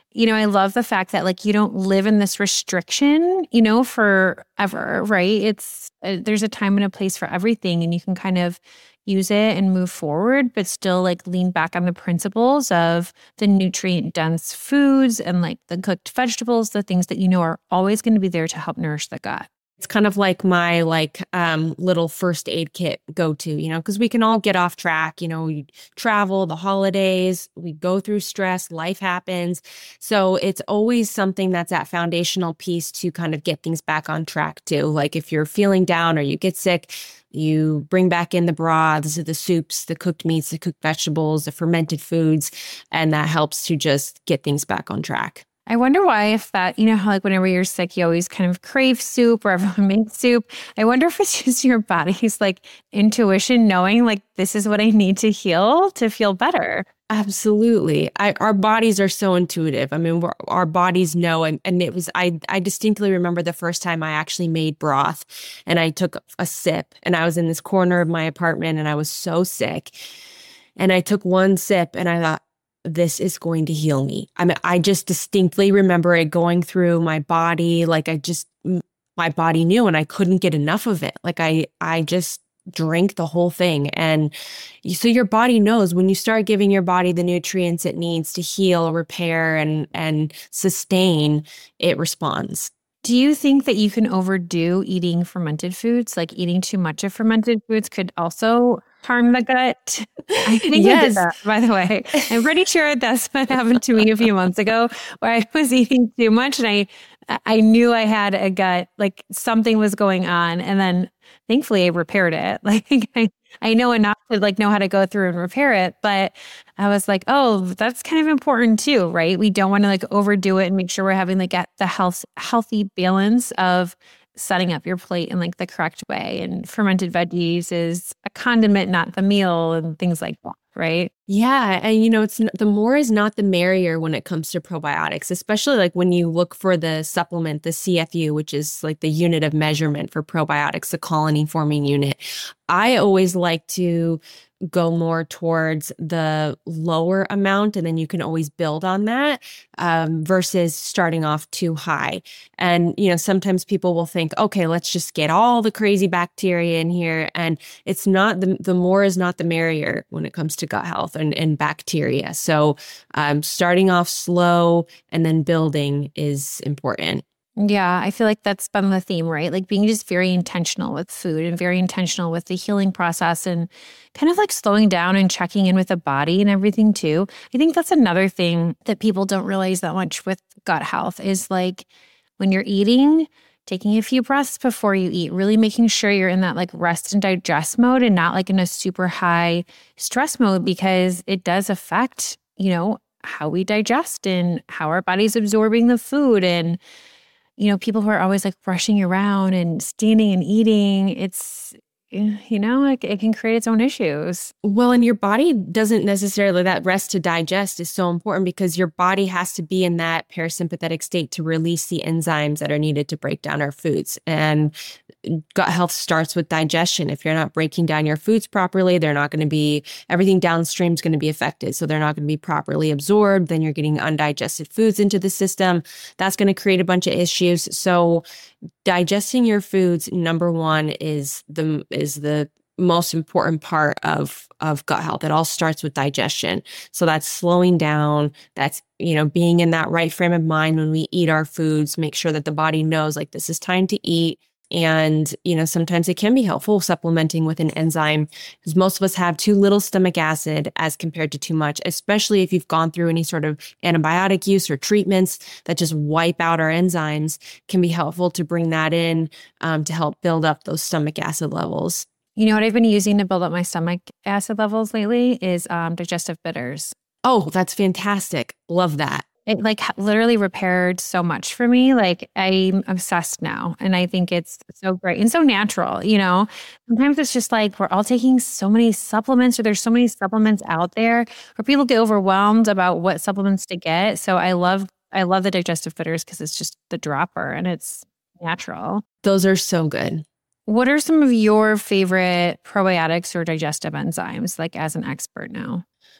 you know, I love the fact that like you don't live in this restriction, you know, forever, right? It's uh, there's a time and a place for everything, and you can kind of use it and move forward, but still like lean back on the principles of the nutrient dense foods and like the cooked vegetables, the things that you know are always going to be there to help nourish the gut. It's kind of like my like um, little first aid kit go-to, you know, because we can all get off track. You know, we travel, the holidays, we go through stress, life happens. So it's always something that's that foundational piece to kind of get things back on track too. Like if you're feeling down or you get sick, you bring back in the broths, the soups, the cooked meats, the cooked vegetables, the fermented foods, and that helps to just get things back on track. I wonder why, if that, you know, how like whenever you're sick, you always kind of crave soup or everyone makes soup. I wonder if it's just your body's like intuition knowing like this is what I need to heal to feel better. Absolutely. I, our bodies are so intuitive. I mean, we're, our bodies know. And, and it was, I, I distinctly remember the first time I actually made broth and I took a sip and I was in this corner of my apartment and I was so sick. And I took one sip and I thought, this is going to heal me. I mean, I just distinctly remember it going through my body. Like I just, my body knew and I couldn't get enough of it. Like I, I just drank the whole thing. And so your body knows when you start giving your body the nutrients it needs to heal, repair, and, and sustain, it responds. Do you think that you can overdo eating fermented foods? Like eating too much of fermented foods could also harm the gut? I think yes. I did that, by the way. I'm pretty sure that's what happened to me a few months ago, where I was eating too much and I I knew I had a gut, like something was going on. And then thankfully I repaired it. Like I, I know enough to like know how to go through and repair it. But I was like, oh, that's kind of important too, right? We don't want to like overdo it and make sure we're having like the health, healthy balance of setting up your plate in like the correct way. And fermented veggies is a condiment, not the meal, and things like that, right? Yeah. And, you know, it's the more is not the merrier when it comes to probiotics, especially like when you look for the supplement, the C F U, which is like the unit of measurement for probiotics, the colony forming unit. I always like to go more towards the lower amount, and then you can always build on that um, versus starting off too high. And, you know, sometimes people will think, okay, let's just get all the crazy bacteria in here. And it's not the, the more is not the merrier when it comes to gut health and, and bacteria. So um, starting off slow and then building is important. Yeah, I feel like that's been the theme, right? Like being just very intentional with food and very intentional with the healing process and kind of like slowing down and checking in with the body and everything too. I think that's another thing that people don't realize that much with gut health is like when you're eating, taking a few breaths before you eat, really making sure you're in that like rest and digest mode and not like in a super high stress mode, because it does affect, you know, how we digest and how our body's absorbing the food. And you know, people who are always like rushing around and standing and eating, it's, you know, it, it can create its own issues. Well, and your body doesn't necessarily, that rest to digest is so important because your body has to be in that parasympathetic state to release the enzymes that are needed to break down our foods. And gut health starts with digestion. If you're not breaking down your foods properly, they're not going to be, everything downstream is going to be affected. So they're not going to be properly absorbed. Then you're getting undigested foods into the system. That's going to create a bunch of issues. So digesting your foods, number one, is the is the most important part of of gut health. It all starts with digestion. So that's slowing down. That's, you know, being in that right frame of mind when we eat our foods, make sure that the body knows like this is time to eat. And, you know, sometimes it can be helpful supplementing with an enzyme because most of us have too little stomach acid as compared to too much, especially if you've gone through any sort of antibiotic use or treatments that just wipe out our enzymes. Can be helpful to bring that in um, to help build up those stomach acid levels. You know what I've been using to build up my stomach acid levels lately is um, digestive bitters. Oh, that's fantastic. Love that. It like literally repaired so much for me. Like I'm obsessed now. And I think it's so great and so natural, you know. Sometimes it's just like we're all taking so many supplements or there's so many supplements out there where people get overwhelmed about what supplements to get. So I love I love the digestive bitters because it's just the dropper and it's natural. Those are so good. What are some of your favorite probiotics or digestive enzymes, like as an expert now?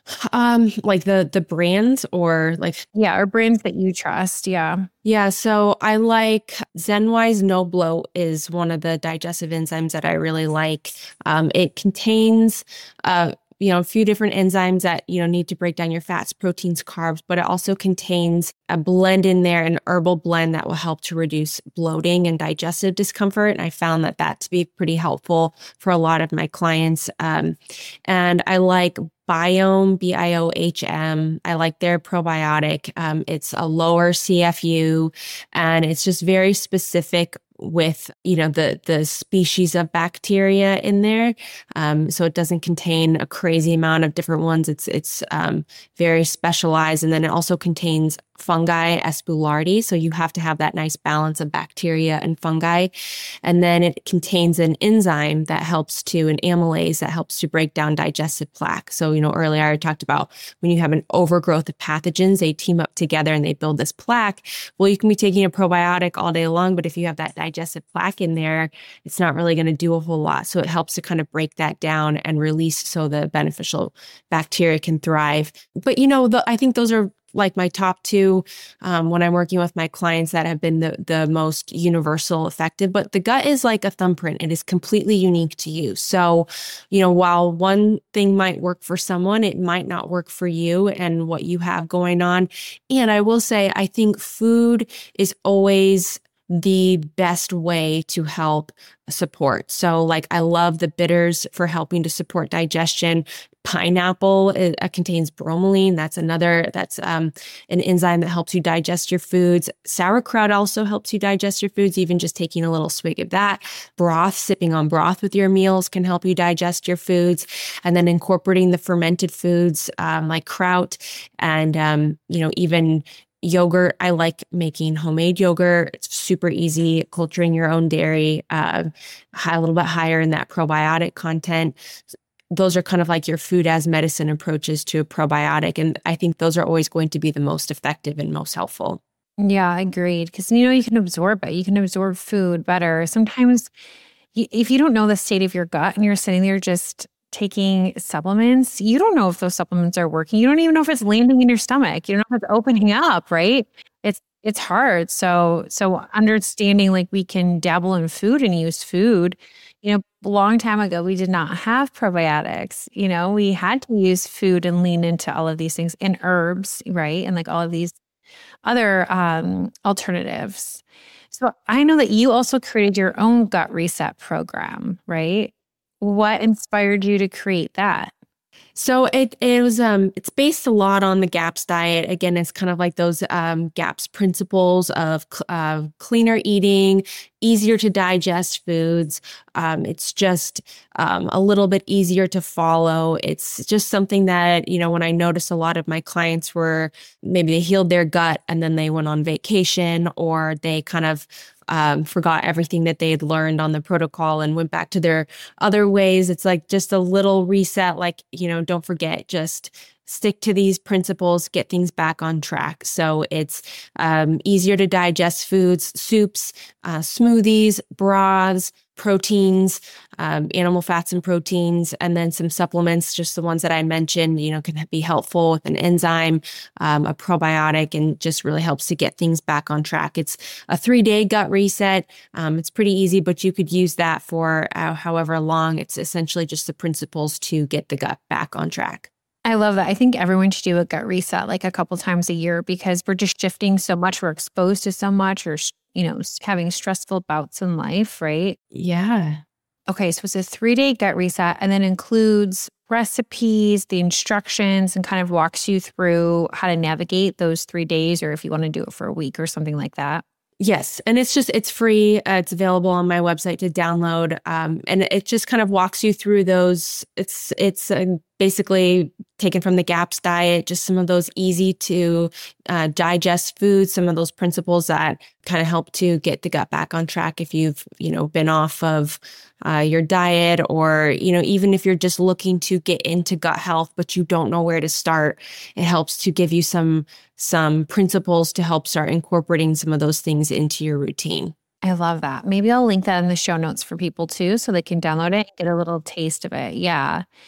Um, like the the brands or like Yeah, or brands that you trust. Yeah. yeah, so I like Zenwise No Bloat is one of the digestive enzymes that I really like. Um, it contains uh you know, a few different enzymes that, you know, need to break down your fats, proteins, carbs, but it also contains a blend in there, an herbal blend that will help to reduce bloating and digestive discomfort. And I found that that to be pretty helpful for a lot of my clients. Um, and I like Biohm, B I O H M. I like their probiotic. Um, it's a lower C F U and it's just very specific with, you know, the the species of bacteria in there. Um, so it doesn't contain a crazy amount of different ones. It's it's um, very specialized. And then it also contains fungi, Aspergillosis. So you have to have that nice balance of bacteria and fungi. And then it contains an enzyme that helps to, an amylase that helps to break down digestive plaque. So, you know, earlier I talked about when you have an overgrowth of pathogens, they team up together and they build this plaque. Well, you can be taking a probiotic all day long, but if you have that digestive plaque in there, it's not really going to do a whole lot. So it helps to kind of break that down and release so the beneficial bacteria can thrive. But, you know, the, I think those are like my top two um, when I'm working with my clients that have been the, the most universal effective. But the gut is like a thumbprint. It is completely unique to you. So, you know, while one thing might work for someone, it might not work for you and what you have going on. And I will say, I think food is always the best way to help support. So like I love the bitters for helping to support digestion. Pineapple it, uh, contains bromelain. That's another, that's um, an enzyme that helps you digest your foods. Sauerkraut also helps you digest your foods, even just taking a little swig of that. Broth, sipping on broth with your meals can help you digest your foods. And then incorporating the fermented foods um, like kraut and, um, you know, even yogurt. I like making homemade yogurt. It's super easy, culturing your own dairy, uh, high, a little bit higher in that probiotic content. Those are kind of like your food as medicine approaches to a probiotic. And I think those are always going to be the most effective and most helpful. Yeah, agreed. Because, you know, you can absorb it. You can absorb food better. Sometimes y- if you don't know the state of your gut and you're sitting there just taking supplements, you don't know if those supplements are working. You don't even know if it's landing in your stomach. You don't know if it's opening up, right? It's it's hard. So so understanding like we can dabble in food and use food. You know, a long time ago, we did not have probiotics. You know, we had to use food and lean into all of these things and herbs, right? And like all of these other um, alternatives. So I know that you also created your own gut reset program, right? What inspired you to create that? So it it was um it's based a lot on the GAPS diet. Again, it's kind of like those um GAPS principles of cl- uh, cleaner eating, easier to digest foods. Um, it's just um, a little bit easier to follow. It's just something that, you know, when I noticed a lot of my clients were maybe they healed their gut and then they went on vacation or they kind of um, forgot everything that they had learned on the protocol and went back to their other ways. It's like just a little reset, like, you know, don't forget, just stick to these principles, get things back on track. So it's um, easier to digest foods, soups, uh, smoothies, broths, proteins, um, animal fats and proteins, and then some supplements, just the ones that I mentioned, you know, can be helpful with an enzyme, um, a probiotic, and just really helps to get things back on track. It's a three-day gut reset. Um, it's pretty easy, but you could use that for uh, however long. It's essentially just the principles to get the gut back on track. I love that. I think everyone should do a gut reset like a couple times a year because we're just shifting so much. We're exposed to so much or, you know, having stressful bouts in life, right? Yeah. Okay, so it's a three-day gut reset and then includes recipes, the instructions, and kind of walks you through how to navigate those three days or if you want to do it for a week or something like that. Yes. And it's just, it's free. Uh, it's available on my website to download. Um, and it just kind of walks you through those. It's, it's uh, basically taken from the GAPS diet, just some of those easy to uh, digest foods, some of those principles that kind of help to get the gut back on track if you've, you know, been off of uh, your diet or, you know, even if you're just looking to get into gut health, but you don't know where to start, it helps to give you some, some principles to help start incorporating some of those things into your routine. I love that. Maybe I'll link that in the show notes for people too, so they can download it and get a little taste of it. Yeah.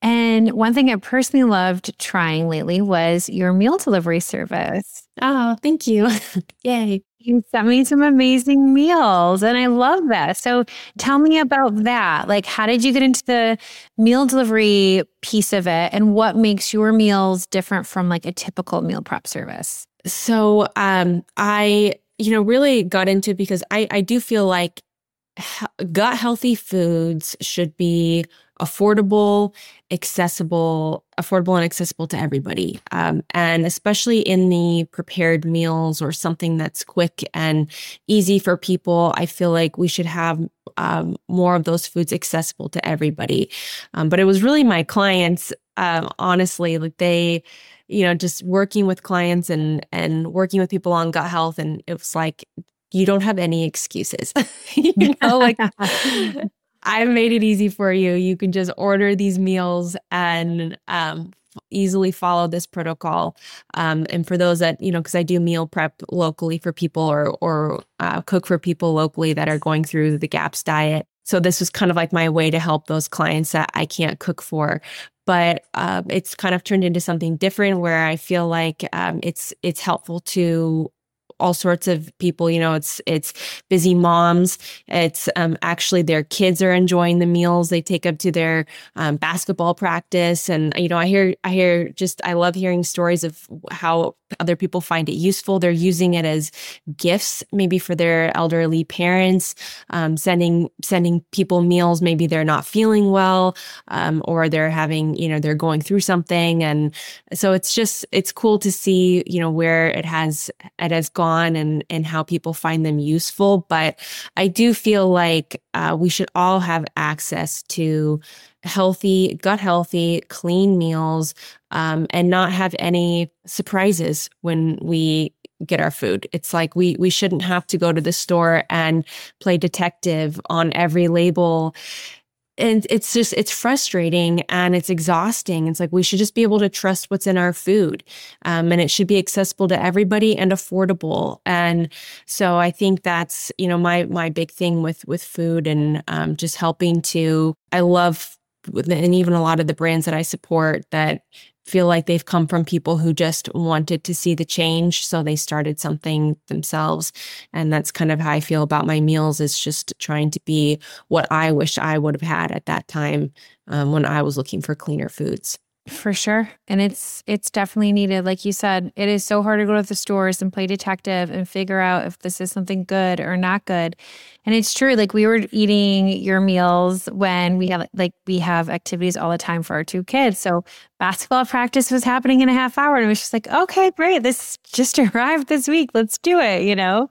And one thing I personally loved trying lately was your meal delivery service. Oh, thank you. Yay. You sent me some amazing meals and I love that. So tell me about that. Like, how did you get into the meal delivery piece of it and what makes your meals different from like a typical meal prep service? So um, I, you know, really got into it because I, I do feel like he- gut healthy foods should be affordable, accessible, affordable and accessible to everybody. Um, and especially in the prepared meals or something that's quick and easy for people, I feel like we should have um, more of those foods accessible to everybody. Um, but it was really my clients, um, honestly, like they, you know, just working with clients and and working with people on gut health, and it was like you don't have any excuses. You know, like I've made it easy for you. You can just order these meals and um, easily follow this protocol. Um, and for those that, you know, because I do meal prep locally for people or or uh, cook for people locally that are going through the GAPS diet. So this was kind of like my way to help those clients that I can't cook for. But uh, it's kind of turned into something different where I feel like um, it's it's helpful to all sorts of people. You know, it's it's busy moms. It's um, actually their kids are enjoying the meals they take up to their um, basketball practice, and you know, I hear I hear just I love hearing stories of how other people find it useful. They're using it as gifts, maybe for their elderly parents, um, sending sending people meals. Maybe they're not feeling well, um, or they're having you know they're going through something, and so it's just it's cool to see you know where it has it has gone and and how people find them useful. But I do feel like uh, we should all have access to healthy, gut healthy, clean meals, um, and not have any surprises when we get our food. It's like we we shouldn't have to go to the store and play detective on every label. And it's just, it's frustrating and it's exhausting. It's like we should just be able to trust what's in our food. Um, and it should be accessible to everybody and affordable. And so I think that's, you know, my my big thing with with food and um, just helping to, I love, and even a lot of the brands that I support that feel like they've come from people who just wanted to see the change. So they started something themselves. And that's kind of how I feel about my meals, is just trying to be what I wish I would have had at that time um, when I was looking for cleaner foods. For sure. And it's it's definitely needed. Like you said, it is so hard to go to the stores and play detective and figure out if this is something good or not good. And it's true. Like we were eating your meals when we have like we have activities all the time for our two kids. So basketball practice was happening in a half hour. And it was just like, okay, great. This just arrived this week. Let's do it, you know?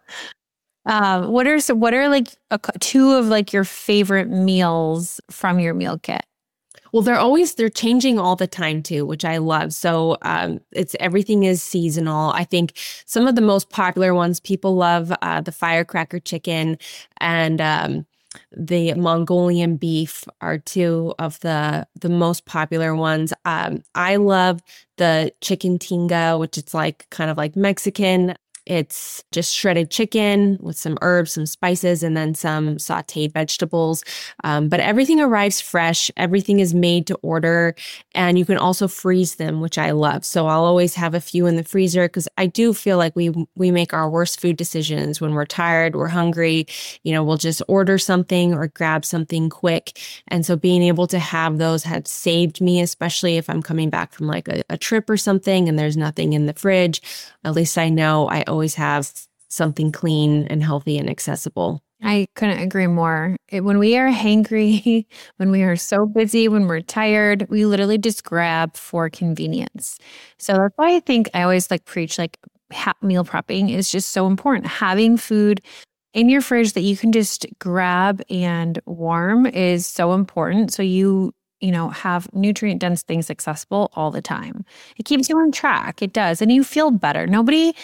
Um, what are so what are like a, two of like your favorite meals from your meal kit? Well, they're always they're changing all the time too, which I love. So um, it's everything is seasonal. I think some of the most popular ones people love uh, the firecracker chicken and um, the Mongolian beef are two of the the most popular ones. Um, I love the chicken tinga, which is like kind of like Mexican. It's just shredded chicken with some herbs, some spices, and then some sauteed vegetables. Um, but everything arrives fresh. Everything is made to order. And you can also freeze them, which I love. So I'll always have a few in the freezer because I do feel like we we make our worst food decisions when we're tired, we're hungry. You know, we'll just order something or grab something quick. And so being able to have those has saved me, especially if I'm coming back from like a, a trip or something and there's nothing in the fridge. At least I know I always have something clean and healthy and accessible. I couldn't agree more. It, when we are hangry, when we are so busy, when we're tired, we literally just grab for convenience. So that's why I think I always like preach like ha- meal prepping is just so important. Having food in your fridge that you can just grab and warm is so important. So you you know, have nutrient dense things accessible all the time. It keeps you on track. It does. And you feel better. Nobody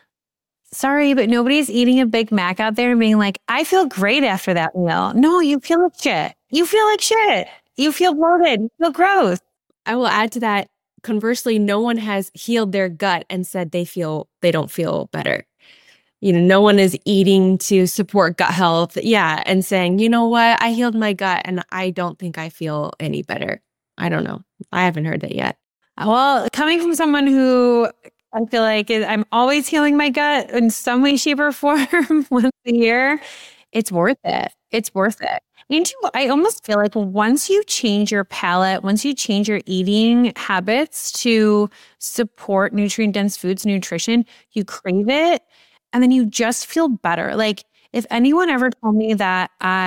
Sorry, but nobody's eating a Big Mac out there and being like, I feel great after that meal. No, you feel like shit. You feel like shit. You feel bloated. You feel gross. I will add to that. Conversely, no one has healed their gut and said they feel they don't feel better. You know, no one is eating to support gut health. Yeah. And saying, you know what, I healed my gut and I don't think I feel any better. I don't know. I haven't heard that yet. Well, coming from someone who I feel like is, I'm always healing my gut in some way, shape, or form once a year, it's worth it. It's worth it. And you, I almost feel like once you change your palate, once you change your eating habits to support nutrient-dense foods, nutrition, you crave it, and then you just feel better. Like if anyone ever told me that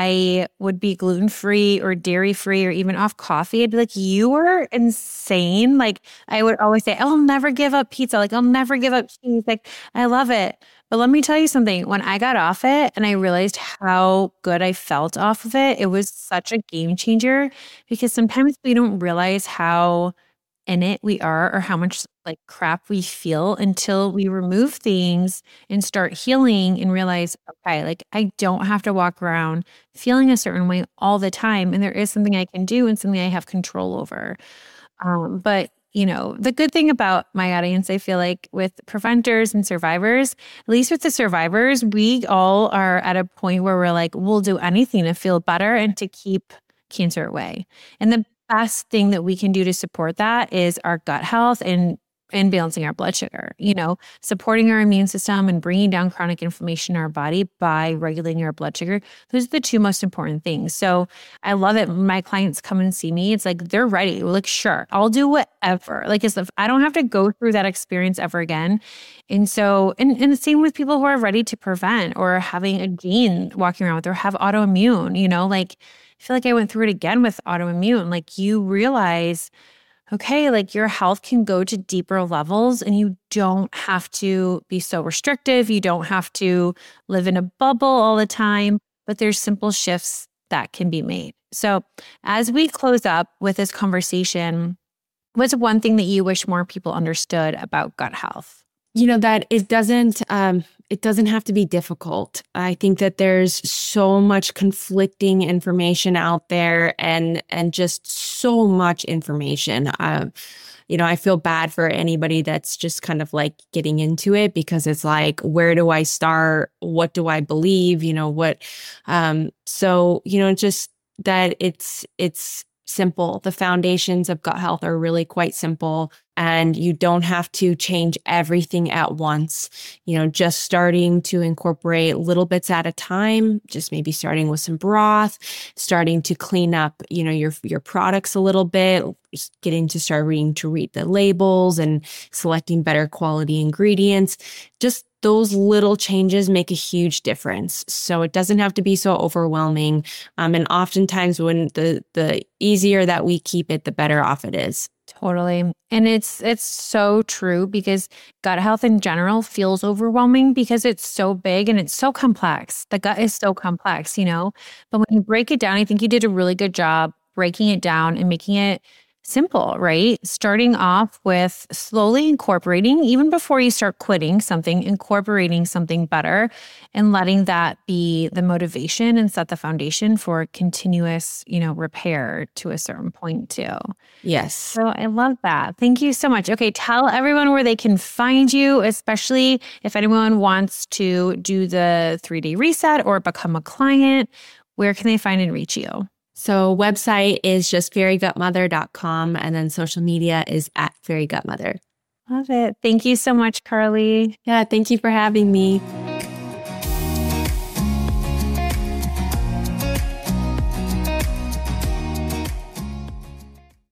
I would be gluten-free or dairy-free or even off coffee, I'd be like, you are insane. Like I would always say, I'll never give up pizza. Like I'll never give up cheese. Like I love it. But let me tell you something. When I got off it and I realized how good I felt off of it, it was such a game changer because sometimes we don't realize how in it we are or how much like crap we feel until we remove things and start healing and realize, okay, like I don't have to walk around feeling a certain way all the time. And there is something I can do and something I have control over. Um, but you know, the good thing about my audience, I feel like with preventers and survivors, at least with the survivors, we all are at a point where we're like, we'll do anything to feel better and to keep cancer away. And the best thing that we can do to support that is our gut health and and balancing our blood sugar, you know, supporting our immune system and bringing down chronic inflammation in our body by regulating our blood sugar. Those are the two most important things. So I love it. When my clients come and see me, it's like, they're ready. We're like, sure, I'll do whatever. Like, as if I don't have to go through that experience ever again. And so, and, and the same with people who are ready to prevent or having a gene walking around with or have autoimmune, you know, like, I feel like I went through it again with autoimmune. Like you realize, okay, like your health can go to deeper levels and you don't have to be so restrictive. You don't have to live in a bubble all the time, but there's simple shifts that can be made. So as we close up with this conversation, what's one thing that you wish more people understood about gut health? You know, that it doesn't, um, it doesn't have to be difficult. I think that there's so much conflicting information out there and, and just so much information. Uh, you know, I feel bad for anybody that's just kind of like getting into it because it's like, where do I start? What do I believe? You know, what, um, so, you know, just that it's, it's, simple. The foundations of gut health are really quite simple, and you don't have to change everything at once. You know, just starting to incorporate little bits at a time, just maybe starting with some broth, starting to clean up, you know, your, your products a little bit, just getting to start reading to read the labels and selecting better quality ingredients. Just those little changes make a huge difference. So it doesn't have to be so overwhelming. Um, and oftentimes when the the easier that we keep it, the better off it is. Totally. And it's it's so true because gut health in general feels overwhelming because it's so big and it's so complex. The gut is so complex, you know, but when you break it down, I think you did a really good job breaking it down and making it simple, right? Starting off with slowly incorporating, even before you start quitting something, incorporating something better and letting that be the motivation and set the foundation for continuous, you know, repair to a certain point too. Yes. So I love that. Thank you so much. Okay, tell everyone where they can find you, especially if anyone wants to do the three-day reset or become a client. Where can they find and reach you? So website is just fairy gut mother dot com, and then social media is at fairy gut mother. Love it. Thank you so much, Carly. Yeah, thank you for having me.